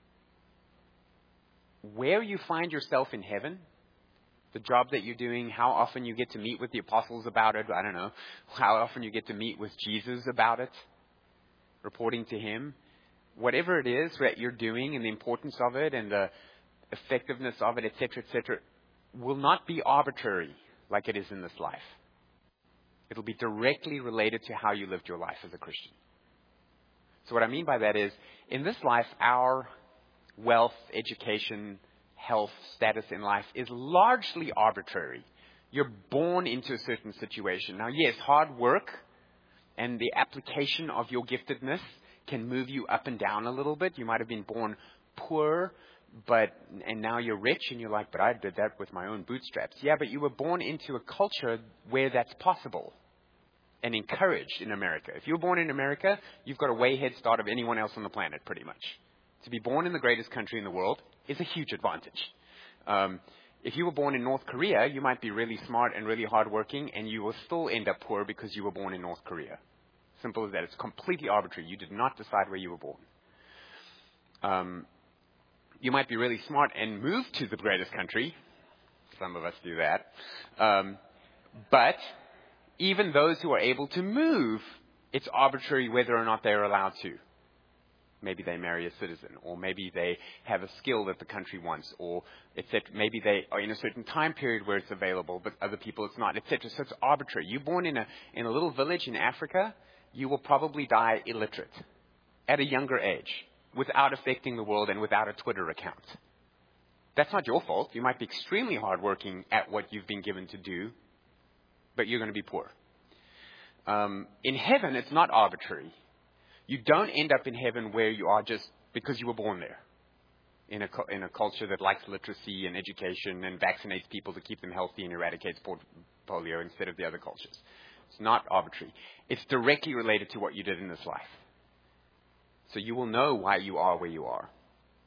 where you find yourself in heaven, the job that you're doing, how often you get to meet with the apostles about it, I don't know, how often you get to meet with Jesus about it, reporting to him, whatever it is that you're doing and the importance of it and the effectiveness of it, et cetera, et cetera, will not be arbitrary like it is in this life. It'll be directly related to how you lived your life as a Christian. So what I mean by that is, in this life, our wealth, education, health, status in life is largely arbitrary. You're born into a certain situation. Now, yes, hard work and the application of your giftedness can move you up and down a little bit. You might have been born poor, but and now you're rich, and you're like, but I did that with my own bootstraps. Yeah, but you were born into a culture where that's possible and encouraged in America. If you were born in America, you've got a way head start of anyone else on the planet, pretty much. To be born in the greatest country in the world is a huge advantage. Um, if you were born in North Korea, you might be really smart and really hardworking, and you will still end up poor because you were born in North Korea. Simple as that. It's completely arbitrary. You did not decide where you were born. Um, you might be really smart and move to the greatest country. Some of us do that. Um, but even those who are able to move, it's arbitrary whether or not they're allowed to. Maybe they marry a citizen, or maybe they have a skill that the country wants, or et cetera. Maybe they are in a certain time period where it's available, but other people it's not, et cetera. So it's arbitrary. You're born in a in a little village in Africa, you will probably die illiterate at a younger age, without affecting the world and without a Twitter account. That's not your fault. You might be extremely hardworking at what you've been given to do, but you're going to be poor. Um, in heaven, it's not arbitrary. You don't end up in heaven where you are just because you were born there, in a, in a culture that likes literacy and education and vaccinates people to keep them healthy and eradicates polio instead of the other cultures. It's not arbitrary. It's directly related to what you did in this life. So you will know why you are where you are.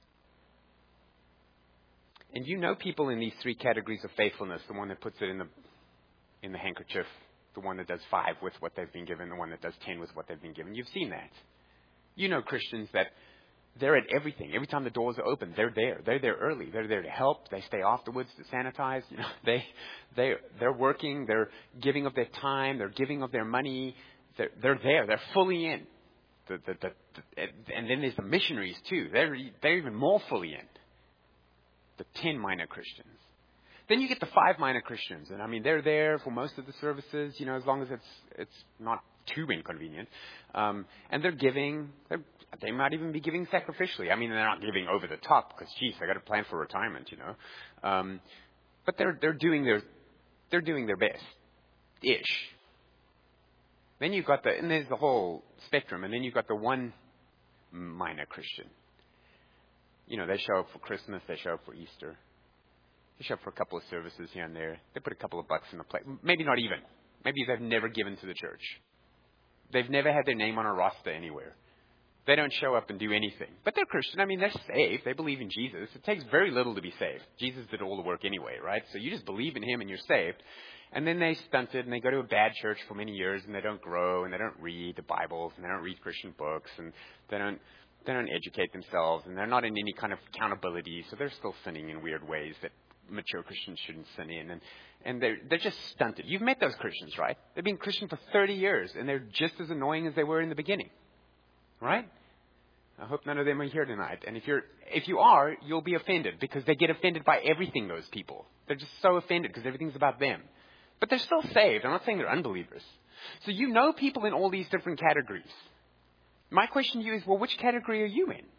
And you know people in these three categories of faithfulness, the one that puts it in the in the handkerchief, the one that does five with what they've been given, the one that does ten with what they've been given. You've seen that. You know Christians that they're at everything. Every time the doors are open, they're there. They're there early. They're there to help. They stay afterwards to sanitize. You know, they, they, they're working. They're giving of their time. They're giving of their money. They're, they're there. They're fully in. The, the, the, the, and then there's the missionaries too. They're, they're even more fully in. The ten minor Christians. Then you get the five minor Christians, and I mean they're there for most of the services, you know, as long as it's it's not too inconvenient. Um, and they're giving. They're, they might even be giving sacrificially. I mean, they're not giving over the top because, geez, they got to plan for retirement, you know. Um, but they're they're doing their they're doing their best, ish. Then you've got the and there's the whole spectrum, and then you've got the one minor Christian. You know, they show up for Christmas, they show up for Easter. They show up for a couple of services here and there. They put a couple of bucks in the plate. Maybe not even. Maybe they've never given to the church. They've never had their name on a roster anywhere. They don't show up and do anything. But they're Christian. I mean, they're saved. They believe in Jesus. It takes very little to be saved. Jesus did all the work anyway, right? So you just believe in him and you're saved. And then they stunted and they go to a bad church for many years and they don't grow and they don't read the Bibles and they don't read Christian books and they don't they don't educate themselves and they're not in any kind of accountability. So they're still sinning in weird ways that mature Christians shouldn't sin in. And, and they're, they're just stunted. You've met those Christians, right? They've been Christian for thirty years and they're just as annoying as they were in the beginning. Right? I hope none of them are here tonight. And if you're, if you are, you'll be offended because they get offended by everything, those people. They're just so offended because everything's about them. But they're still saved. I'm not saying they're unbelievers. So you know people in all these different categories. My question to you is, well, which category are you in?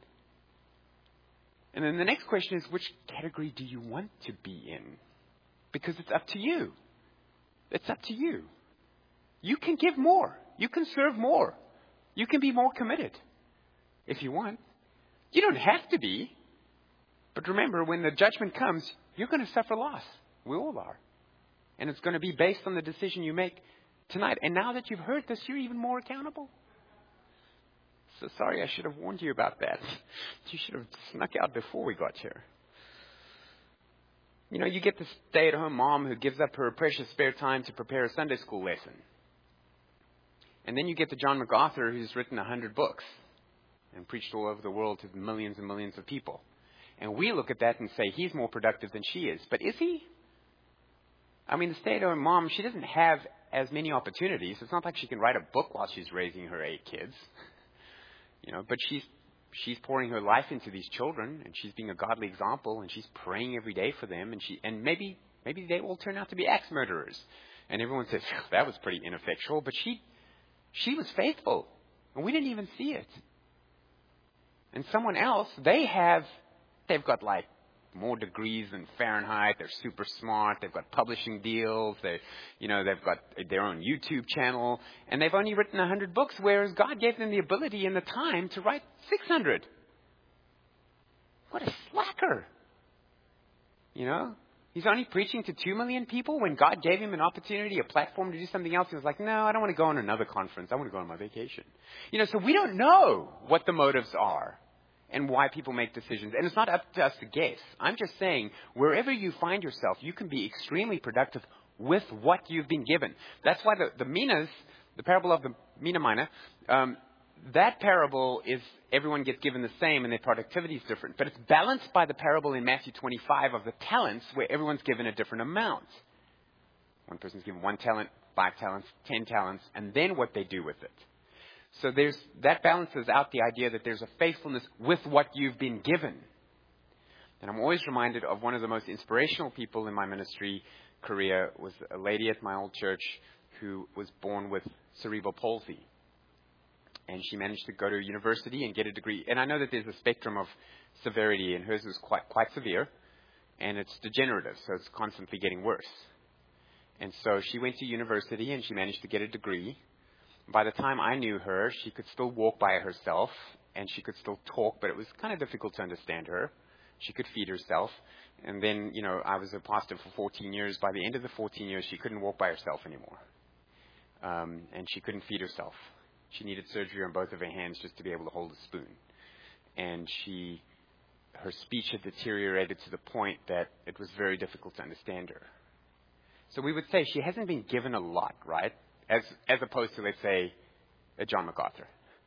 And then the next question is, which category do you want to be in? Because it's up to you. It's up to you. You can give more. You can serve more. You can be more committed if you want. You don't have to be. But remember, when the judgment comes, you're going to suffer loss. We all are. And it's going to be based on the decision you make tonight. And now that you've heard this, you're even more accountable. So sorry, I should have warned you about that. You should have snuck out before we got here. You know, you get the stay-at-home mom who gives up her precious spare time to prepare a Sunday school lesson. And then you get the John MacArthur who's written a hundred books and preached all over the world to millions and millions of people. And we look at that and say, he's more productive than she is. But is he? I mean, the stay-at-home mom, she doesn't have as many opportunities. It's not like she can write a book while she's raising her eight kids. You know, but she's she's pouring her life into these children, and she's being a godly example, and she's praying every day for them, and she and maybe maybe they will turn out to be axe murderers. And everyone says, that was pretty ineffectual, but she she was faithful, and we didn't even see it. And someone else, they have they've got like more degrees than Fahrenheit. They're super smart. They've got publishing deals. They, you know, they've got their own YouTube channel, and they've only written a hundred books, whereas God gave them the ability and the time to write six hundred. What a slacker! You know, he's only preaching to two million people when God gave him an opportunity, a platform to do something else. He was like, no, I don't want to go on another conference. I want to go on my vacation. You know, so we don't know what the motives are and why people make decisions. And it's not up to us to guess. I'm just saying, wherever you find yourself, you can be extremely productive with what you've been given. That's why the, the minas, the parable of the mina mina, um, that parable is everyone gets given the same and their productivity is different. But it's balanced by the parable in Matthew twenty-five of the talents, where everyone's given a different amount. One person's given one talent, five talents, ten talents, and then what they do with it. So there's that balances out the idea that there's a faithfulness with what you've been given. And I'm always reminded of one of the most inspirational people in my ministry career was a lady at my old church who was born with cerebral palsy. And she managed to go to university and get a degree. And I know that there's a spectrum of severity, and hers was quite quite severe. And it's degenerative, so it's constantly getting worse. And so she went to university and she managed to get a degree. By the time I knew her, she could still walk by herself, and she could still talk, but it was kind of difficult to understand her. She could feed herself. And then, you know, I was a pastor for fourteen years. By the end of the fourteen years, she couldn't walk by herself anymore. Um, and she couldn't feed herself. She needed surgery on both of her hands just to be able to hold a spoon. And she, her speech had deteriorated to the point that it was very difficult to understand her. So we would say she hasn't been given a lot, right? As as opposed to, let's say, a John MacArthur.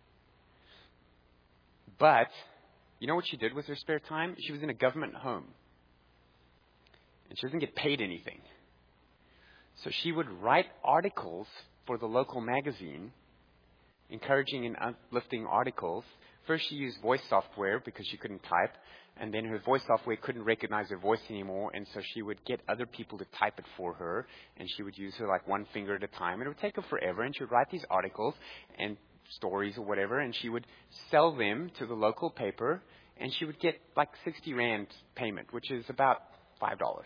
But, you know what she did with her spare time? She was in a government home. And she doesn't get paid anything. So she would write articles for the local magazine, encouraging and uplifting articles. First she used voice software because she couldn't type. And then her voice software couldn't recognize her voice anymore. And so she would get other people to type it for her. And she would use her like one finger at a time. And it would take her forever. And she would write these articles and stories or whatever. And she would sell them to the local paper. And she would get like sixty rand payment, which is about five dollars.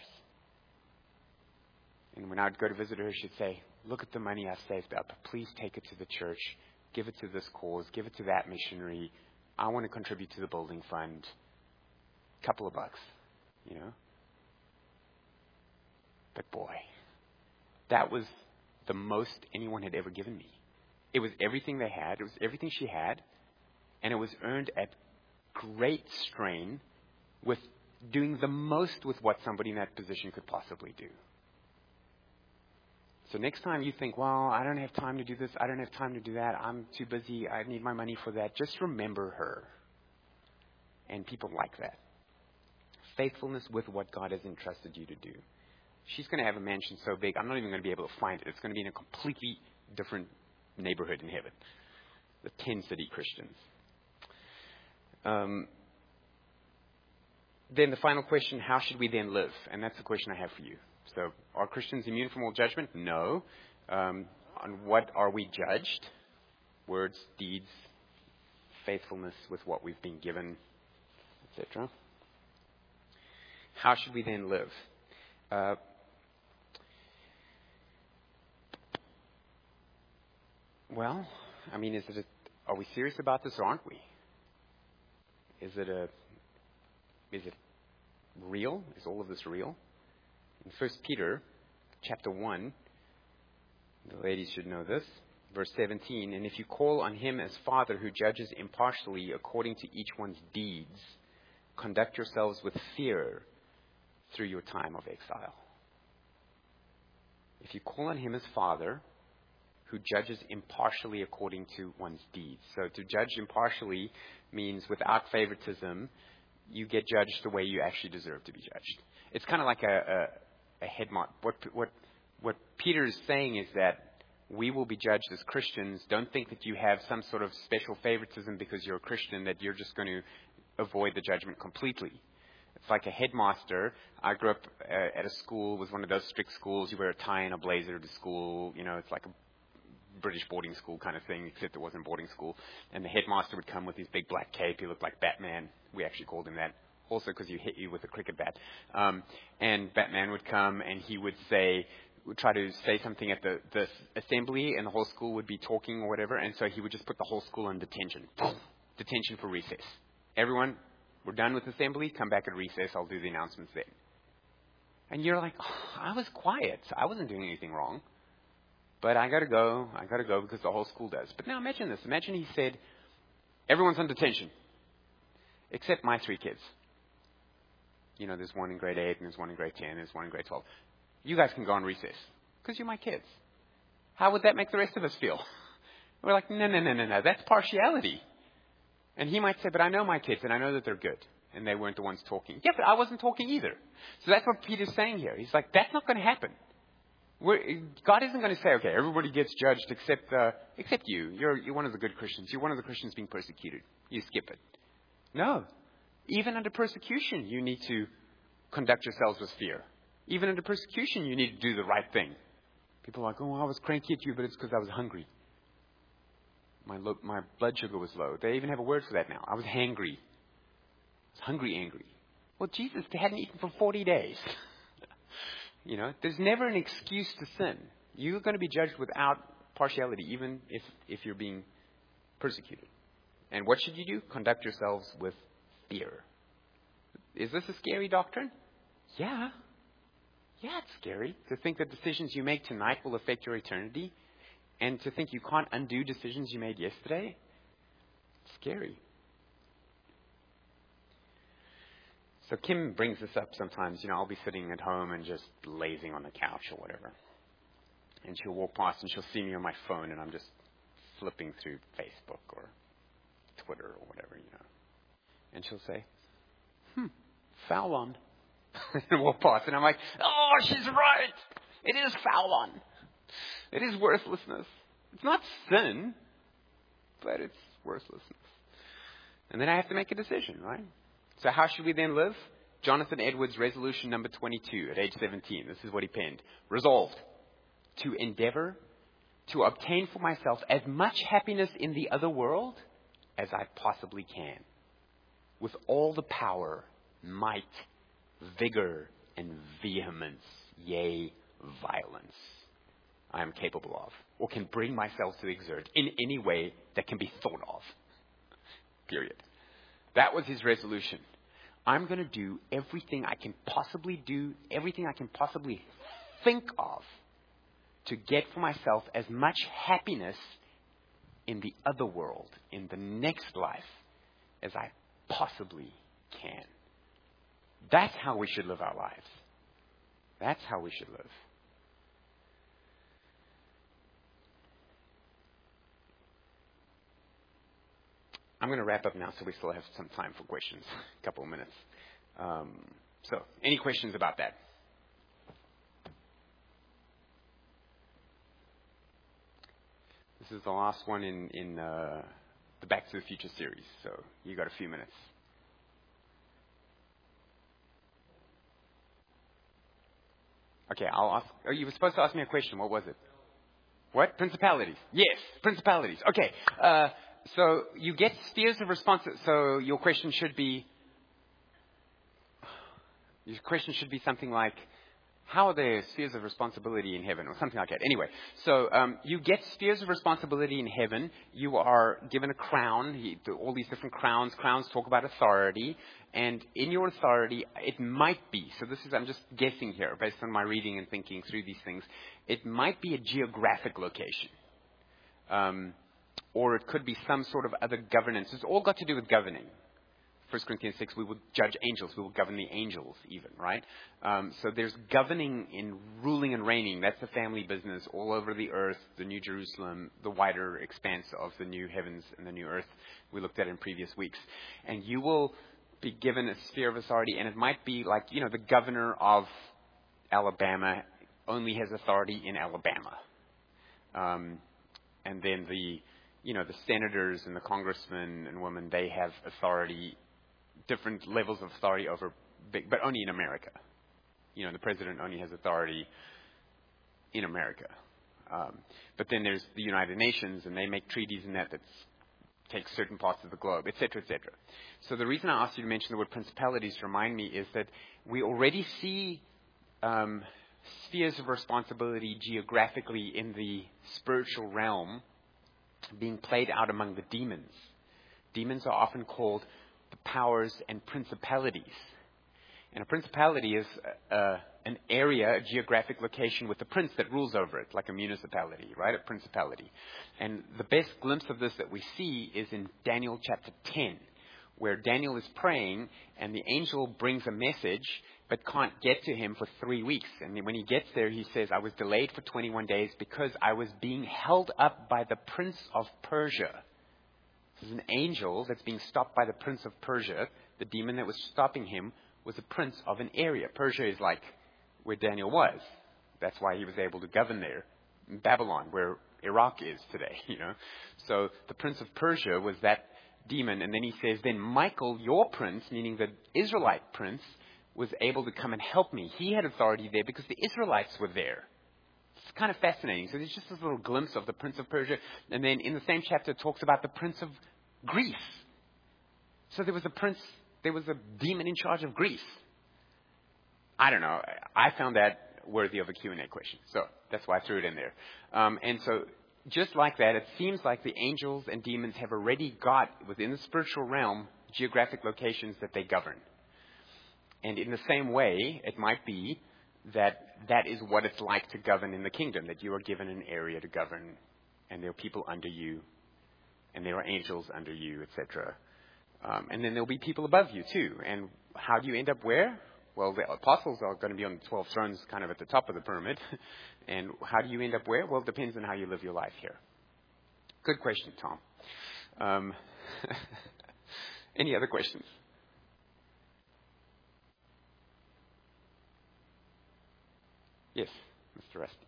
And when I would go to visit her, she'd say, look at the money I've saved up. Please take it to the church. Give it to this cause. Give it to that missionary. I want to contribute to the building fund. Couple of bucks, you know. But boy, that was the most anyone had ever given me. It was everything they had. It was everything she had. And it was earned at great strain with doing the most with what somebody in that position could possibly do. So next time you think, well, I don't have time to do this, I don't have time to do that, I'm too busy, I need my money for that, just remember her. And people like that. Faithfulness with what God has entrusted you to do. She's going to have a mansion so big, I'm not even going to be able to find it. It's going to be in a completely different neighborhood in heaven. The ten city Christians. Um, then the final question, how should we then live? And that's the question I have for you. So, are Christians immune from all judgment? No. Um, on what are we judged? Words, deeds, faithfulness with what we've been given, et cetera. How should we then live? Uh, well, I mean, is it a, are we serious about this or aren't we? Is it a is it real? Is all of this real? In First Peter chapter one, the ladies should know this, verse seventeen, and if you call on him as Father who judges impartially according to each one's deeds, conduct yourselves with fear through your time of exile. If you call on him as Father who judges impartially according to one's deeds. So to judge impartially means without favoritism, you get judged the way you actually deserve to be judged. It's kind of like a, a, a head mark. What, what, what Peter is saying is that we will be judged as Christians. Don't think that you have some sort of special favoritism because you're a Christian, that you're just going to avoid the judgment completely. It's like a headmaster. I grew up uh, at a school, it was one of those strict schools. You wear a tie and a blazer to school. You know, it's like a British boarding school kind of thing, except it wasn't boarding school. And the headmaster would come with his big black cape. He looked like Batman. We actually called him that. Also because he hit you with a cricket bat. Um, and Batman would come and he would say, would try to say something at the, the assembly, and the whole school would be talking or whatever. And so he would just put the whole school in detention. Detention for recess. Everyone, we're done with assembly. Come back at recess. I'll do the announcements then. And you're like, oh, I was quiet. I wasn't doing anything wrong. But I got to go. I got to go because the whole school does. But now imagine this. Imagine he said, everyone's on detention, except my three kids. You know, there's one in grade eight, and there's one in grade ten, and there's one in grade twelve. You guys can go on recess because you're my kids. How would that make the rest of us feel? We're like, no, no, no, no, no. That's partiality. And he might say, but I know my kids, and I know that they're good. And they weren't the ones talking. Yeah, but I wasn't talking either. So that's what Peter's saying here. He's like, that's not going to happen. We're, God isn't going to say, okay, everybody gets judged except uh, except you. You're you're one of the good Christians. You're one of the Christians being persecuted. You skip it. No. Even under persecution, you need to conduct yourselves with fear. Even under persecution, you need to do the right thing. People are like, oh, I was cranky at you, but it's because I was hungry. My lo- my blood sugar was low. They even have a word for that now. I was hangry. I was hungry, angry. Well, Jesus hadn't eaten for forty days. You know, there's never an excuse to sin. You're going to be judged without partiality, even if, if you're being persecuted. And what should you do? Conduct yourselves with fear. Is this a scary doctrine? Yeah. Yeah, it's scary to think that decisions you make tonight will affect your eternity, and to think you can't undo decisions you made yesterday. It's scary. So Kim brings this up sometimes. You know, I'll be sitting at home and just lazing on the couch or whatever. And she'll walk past and she'll see me on my phone and I'm just flipping through Facebook or Twitter or whatever, you know. And she'll say, hmm, foul on. And walk past and I'm like, oh, she's right. It is foul on. It is worthlessness. It's not sin, but it's worthlessness. And then I have to make a decision, right? So how should we then live? Jonathan Edwards' resolution number twenty-two at age seventeen. This is what he penned. Resolved to endeavor to obtain for myself as much happiness in the other world as I possibly can, with all the power, might, vigor, and vehemence, yea, violence, I am capable of, or can bring myself to exert in any way that can be thought of. Period. That was his resolution. I'm going to do everything I can possibly do, everything I can possibly think of to get for myself as much happiness in the other world, in the next life, as I possibly can. That's how we should live our lives. That's how we should live. I'm going to wrap up now so we still have some time for questions, a couple of minutes. Um, so, any questions about that? This is the last one in, in uh, the Back to the Future series, so you got a few minutes. Okay, I'll ask. Oh, you were supposed to ask me a question. What was it? What? Principalities. Yes, principalities. Okay. Uh, so you get spheres of responsibility. So your question should be, your question should be something like, how are there spheres of responsibility in heaven, or something like that. Anyway, so um, you get spheres of responsibility in heaven. You are given a crown. He, all these different crowns. Crowns talk about authority, and in your authority, it might be. So this is, I'm just guessing here, based on my reading and thinking through these things. It might be a geographic location, um, or it could be some sort of other governance. It's all got to do with governing. First Corinthians six, we will judge angels. We will govern the angels even, right? Um, so there's governing in ruling and reigning. That's the family business all over the earth, the New Jerusalem, the wider expanse of the new heavens and the new earth we looked at in previous weeks. And you will be given a sphere of authority, and it might be like, you know, the governor of Alabama only has authority in Alabama. Um, and then the, you know, the senators and the congressmen and women, they have authority, different levels of authority over big, but only in America. You know, the president only has authority in America. Um, but then there's the United Nations, and they make treaties in that that take certain parts of the globe, et cetera, et cetera. So the reason I asked you to mention the word principalities to remind me is that we already see um, spheres of responsibility geographically in the spiritual realm being played out among the demons. Demons are often called the powers and principalities. And a principality is uh, an area, a geographic location with a prince that rules over it, like a municipality, right? A principality. And the best glimpse of this that we see is in Daniel chapter ten, where Daniel is praying and the angel brings a message but can't get to him for three weeks. And when he gets there, he says, I was delayed for twenty-one days because I was being held up by the prince of Persia. This is an angel that's being stopped by the prince of Persia. The demon that was stopping him was a prince of an area. Persia is like where Daniel was. That's why he was able to govern there. In Babylon, where Iraq is today, you know. So the prince of Persia was that demon. And then he says, then Michael, your prince, meaning the Israelite prince, was able to come and help me. He had authority there because the Israelites were there. It's kind of fascinating. So there's just this little glimpse of the prince of Persia. And then in the same chapter, it talks about the prince of Greece. So there was a prince, there was a demon in charge of Greece. I don't know. I found that worthy of a Q and A question. So that's why I threw it in there. Um, and so just like that, it seems like the angels and demons have already got, within the spiritual realm, geographic locations that they govern. And in the same way, it might be that that is what it's like to govern in the kingdom, that you are given an area to govern, and there are people under you, and there are angels under you, et cetera. Um, and then there'll be people above you too. And how do you end up where? Well, the apostles are going to be on the twelve thrones kind of at the top of the pyramid. And how do you end up where? Well, it depends on how you live your life here. Good question, Tom. Um, any other questions? Yes, Mister Rusty.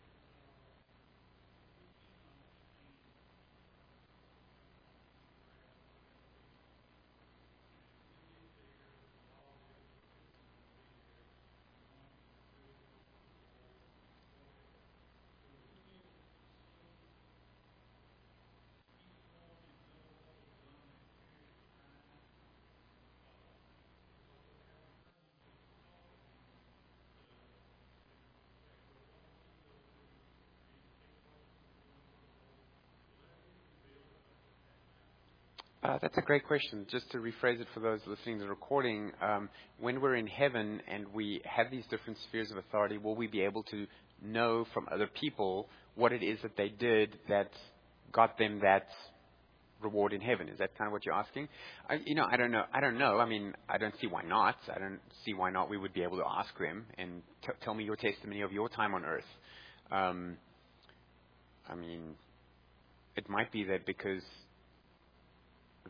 Uh, that's a great question. Just to rephrase it for those listening to the recording, um, when we're in heaven and we have these different spheres of authority, will we be able to know from other people what it is that they did that got them that reward in heaven? Is that kind of what you're asking? I, you know, I don't know. I don't know. I mean, I don't see why not. I don't see why not we would be able to ask them and t- tell me your testimony of your time on earth. Um, I mean, it might be that because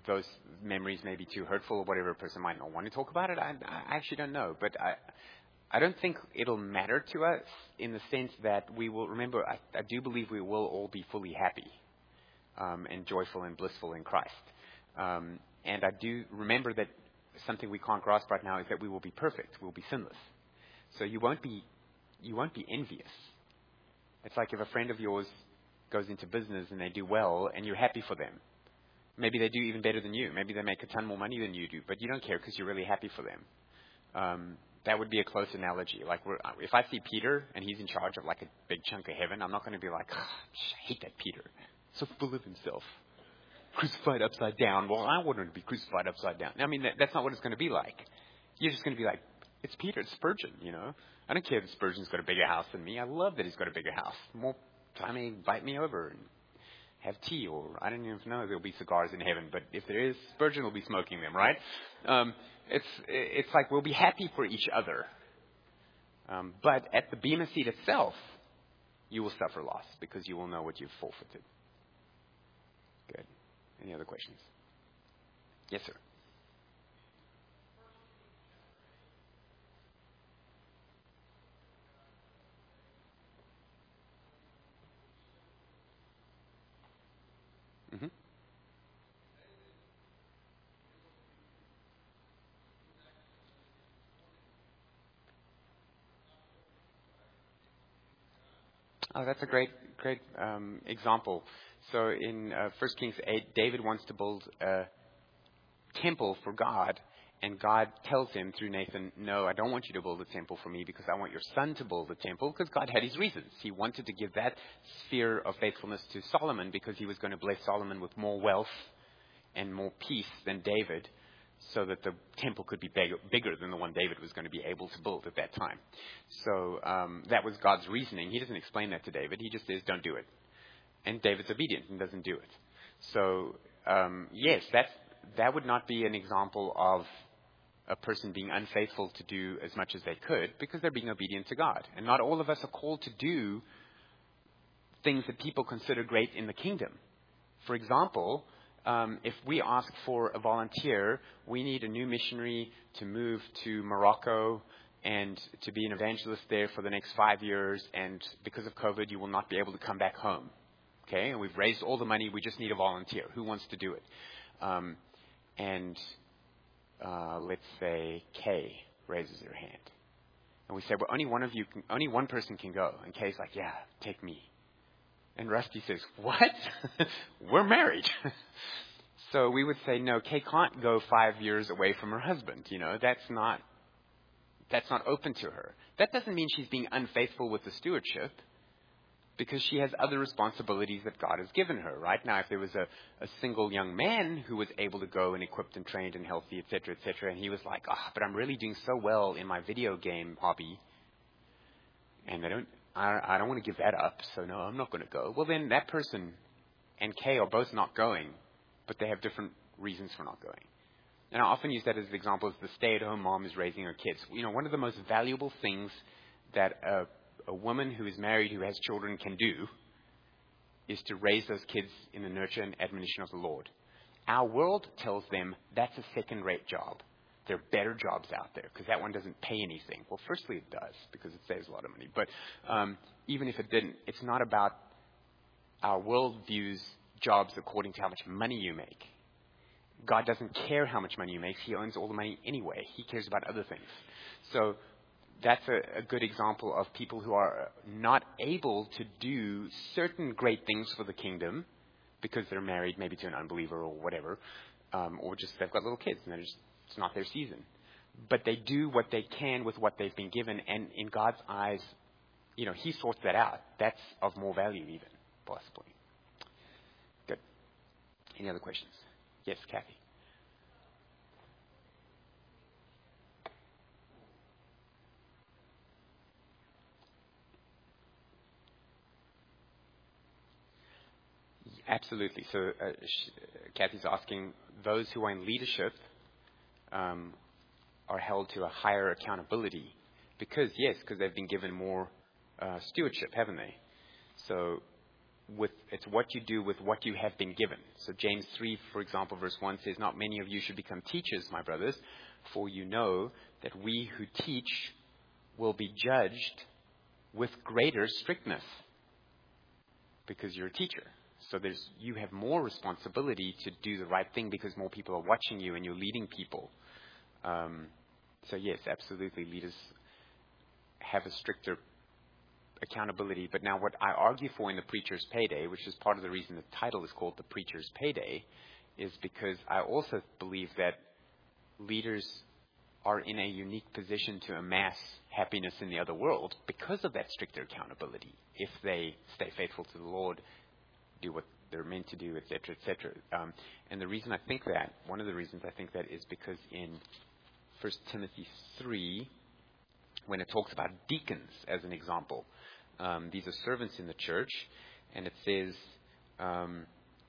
those memories may be too hurtful or whatever. A person might not want to talk about it. I, I actually don't know. But I, I don't think it'll matter to us in the sense that we will, remember, I, I do believe we will all be fully happy um, and joyful and blissful in Christ. Um, and I do remember that something we can't grasp right now is that we will be perfect. We'll be sinless. So you won't be, you won't be envious. It's like if a friend of yours goes into business and they do well and you're happy for them. Maybe they do even better than you. Maybe they make a ton more money than you do, but you don't care because you're really happy for them. Um, that would be a close analogy. Like we're, if I see Peter and he's in charge of like a big chunk of heaven, I'm not going to be like, oh, I hate that Peter. So full of himself. Crucified upside down. Well, I want him to be crucified upside down. I mean, that, that's not what it's going to be like. You're just going to be like, it's Peter, it's Spurgeon, you know. I don't care if Spurgeon's got a bigger house than me. I love that he's got a bigger house. More time he invite me over and have tea, or I don't even know if there'll be cigars in heaven, but if there is, Spurgeon will be smoking them, right? Um, it's it's like we'll be happy for each other. Um, but at the Bema seat itself, you will suffer loss because you will know what you've forfeited. Good. Any other questions? Yes, sir. Mm-hmm. Oh, that's a great, great um, example. So in uh, First Kings eight, David wants to build a temple for God, and God tells him through Nathan, no, I don't want you to build a temple for me because I want your son to build a temple, because God had his reasons. He wanted to give that sphere of faithfulness to Solomon because he was going to bless Solomon with more wealth and more peace than David, so that the temple could be big, bigger than the one David was going to be able to build at that time. So um, that was God's reasoning. He doesn't explain that to David. He just says, don't do it. And David's obedient and doesn't do it. So, um, yes, that's, that would not be an example of a person being unfaithful to do as much as they could because they're being obedient to God. And not all of us are called to do things that people consider great in the kingdom. For example, Um, if we ask for a volunteer, we need a new missionary to move to Morocco and to be an evangelist there for the next five years. And because of COVID, you will not be able to come back home. Okay? And we've raised all the money. We just need a volunteer. Who wants to do it? Um, and uh, let's say Kay raises her hand. And we say, well, only one of you, can, only one person can go. And Kay's like, yeah, take me. And Rusty says, what? We're married. So we would say, no, Kay can't go five years away from her husband. You know, that's not, that's not open to her. That doesn't mean she's being unfaithful with the stewardship, because she has other responsibilities that God has given her. Right now, if there was a, a single young man who was able to go and equipped and trained and healthy, et cetera, et cetera, and he was like, oh, but I'm really doing so well in my video game hobby, and I don't, I, I don't want to give that up, so no, I'm not going to go. Well, then that person and Kay are both not going, but they have different reasons for not going. And I often use that as an example as the stay-at-home mom is raising her kids. You know, one of the most valuable things that a, a woman who is married, who has children, can do is to raise those kids in the nurture and admonition of the Lord. Our world tells them that's a second-rate job. There are better jobs out there because that one doesn't pay anything. Well, firstly, it does because it saves a lot of money. But um, even if it didn't, it's not about our world views jobs according to how much money you make. God doesn't care how much money you make. He owns all the money anyway. He cares about other things. So that's a, a good example of people who are not able to do certain great things for the kingdom because they're married maybe to an unbeliever or whatever, um, or just they've got little kids and they're just, it's not their season. But they do what they can with what they've been given, and in God's eyes, you know, He sorts that out. That's of more value even, possibly. Good. Any other questions? Yes, Kathy. Absolutely. So uh, sh- Kathy's asking, those who are in leadership um, are held to a higher accountability because, yes, because they've been given more uh, stewardship, haven't they? So with it's what you do with what you have been given. So James three, for example, verse one says, "Not many of you should become teachers, my brothers, for you know that we who teach will be judged with greater strictness," because you're a teacher. So there's you have more responsibility to do the right thing because more people are watching you and you're leading people. Um, so yes, absolutely, leaders have a stricter accountability. But now what I argue for in the Preacher's Payday, which is part of the reason the title is called the Preacher's Payday, is because I also believe that leaders are in a unique position to amass happiness in the other world because of that stricter accountability. If they stay faithful to the Lord, do what they're meant to do, et cetera, et cetera. Um, and the reason I think that, one of the reasons I think that is because in First Timothy three, when it talks about deacons as an example, um, these are servants in the church, and it says, um,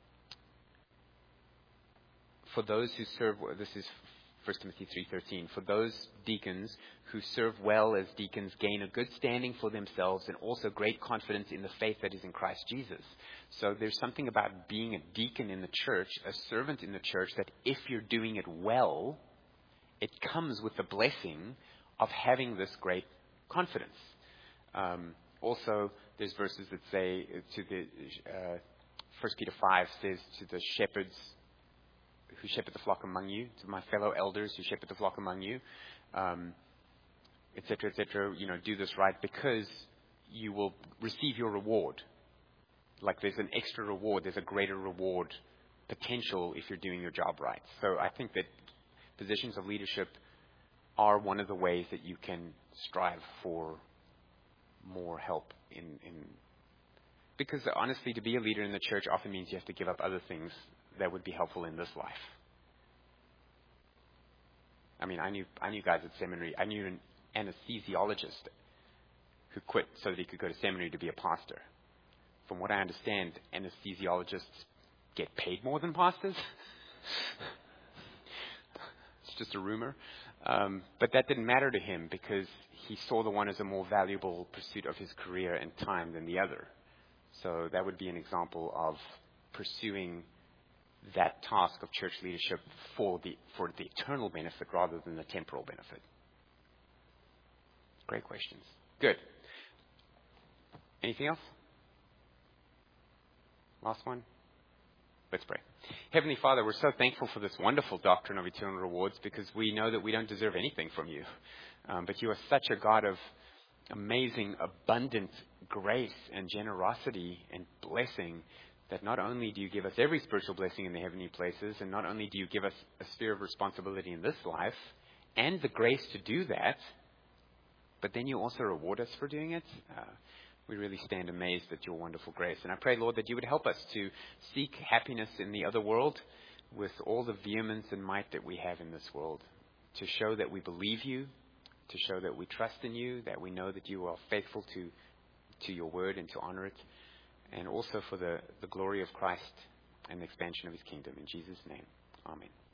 for those who serve, this is First Timothy three thirteen, for those deacons who serve well as deacons gain a good standing for themselves and also great confidence in the faith that is in Christ Jesus. So there's something about being a deacon in the church, a servant in the church, that if you're doing it well, it comes with the blessing of having this great confidence. Um, also, there's verses that say to the uh, First Peter five says to the shepherds who shepherd the flock among you, to my fellow elders who shepherd the flock among you, um, et cetera, et cetera, you know, do this right because you will receive your reward. Like there's an extra reward, there's a greater reward potential if you're doing your job right. So I think that positions of leadership are one of the ways that you can strive for more help in, in because honestly, to be a leader in the church often means you have to give up other things that would be helpful in this life. I mean, I knew I knew guys at seminary. I knew an anesthesiologist who quit so that he could go to seminary to be a pastor. From what I understand, anesthesiologists get paid more than pastors. It's just a rumor. Um, but that didn't matter to him because he saw the one as a more valuable pursuit of his career and time than the other. So that would be an example of pursuing that task of church leadership for the for the eternal benefit rather than the temporal benefit. Great questions. Good. Anything else? Last one? Let's pray. Heavenly Father, we're so thankful for this wonderful doctrine of eternal rewards because we know that we don't deserve anything from you. Um, but you are such a God of amazing, abundant grace and generosity and blessing that not only do you give us every spiritual blessing in the heavenly places, and not only do you give us a sphere of responsibility in this life and the grace to do that, but then you also reward us for doing it. Uh, we really stand amazed at your wonderful grace. And I pray, Lord, that you would help us to seek happiness in the other world with all the vehemence and might that we have in this world, to show that we believe you, to show that we trust in you, that we know that you are faithful to, to your word and to honor it, and also for the, the glory of Christ and the expansion of his kingdom. In Jesus' name, amen.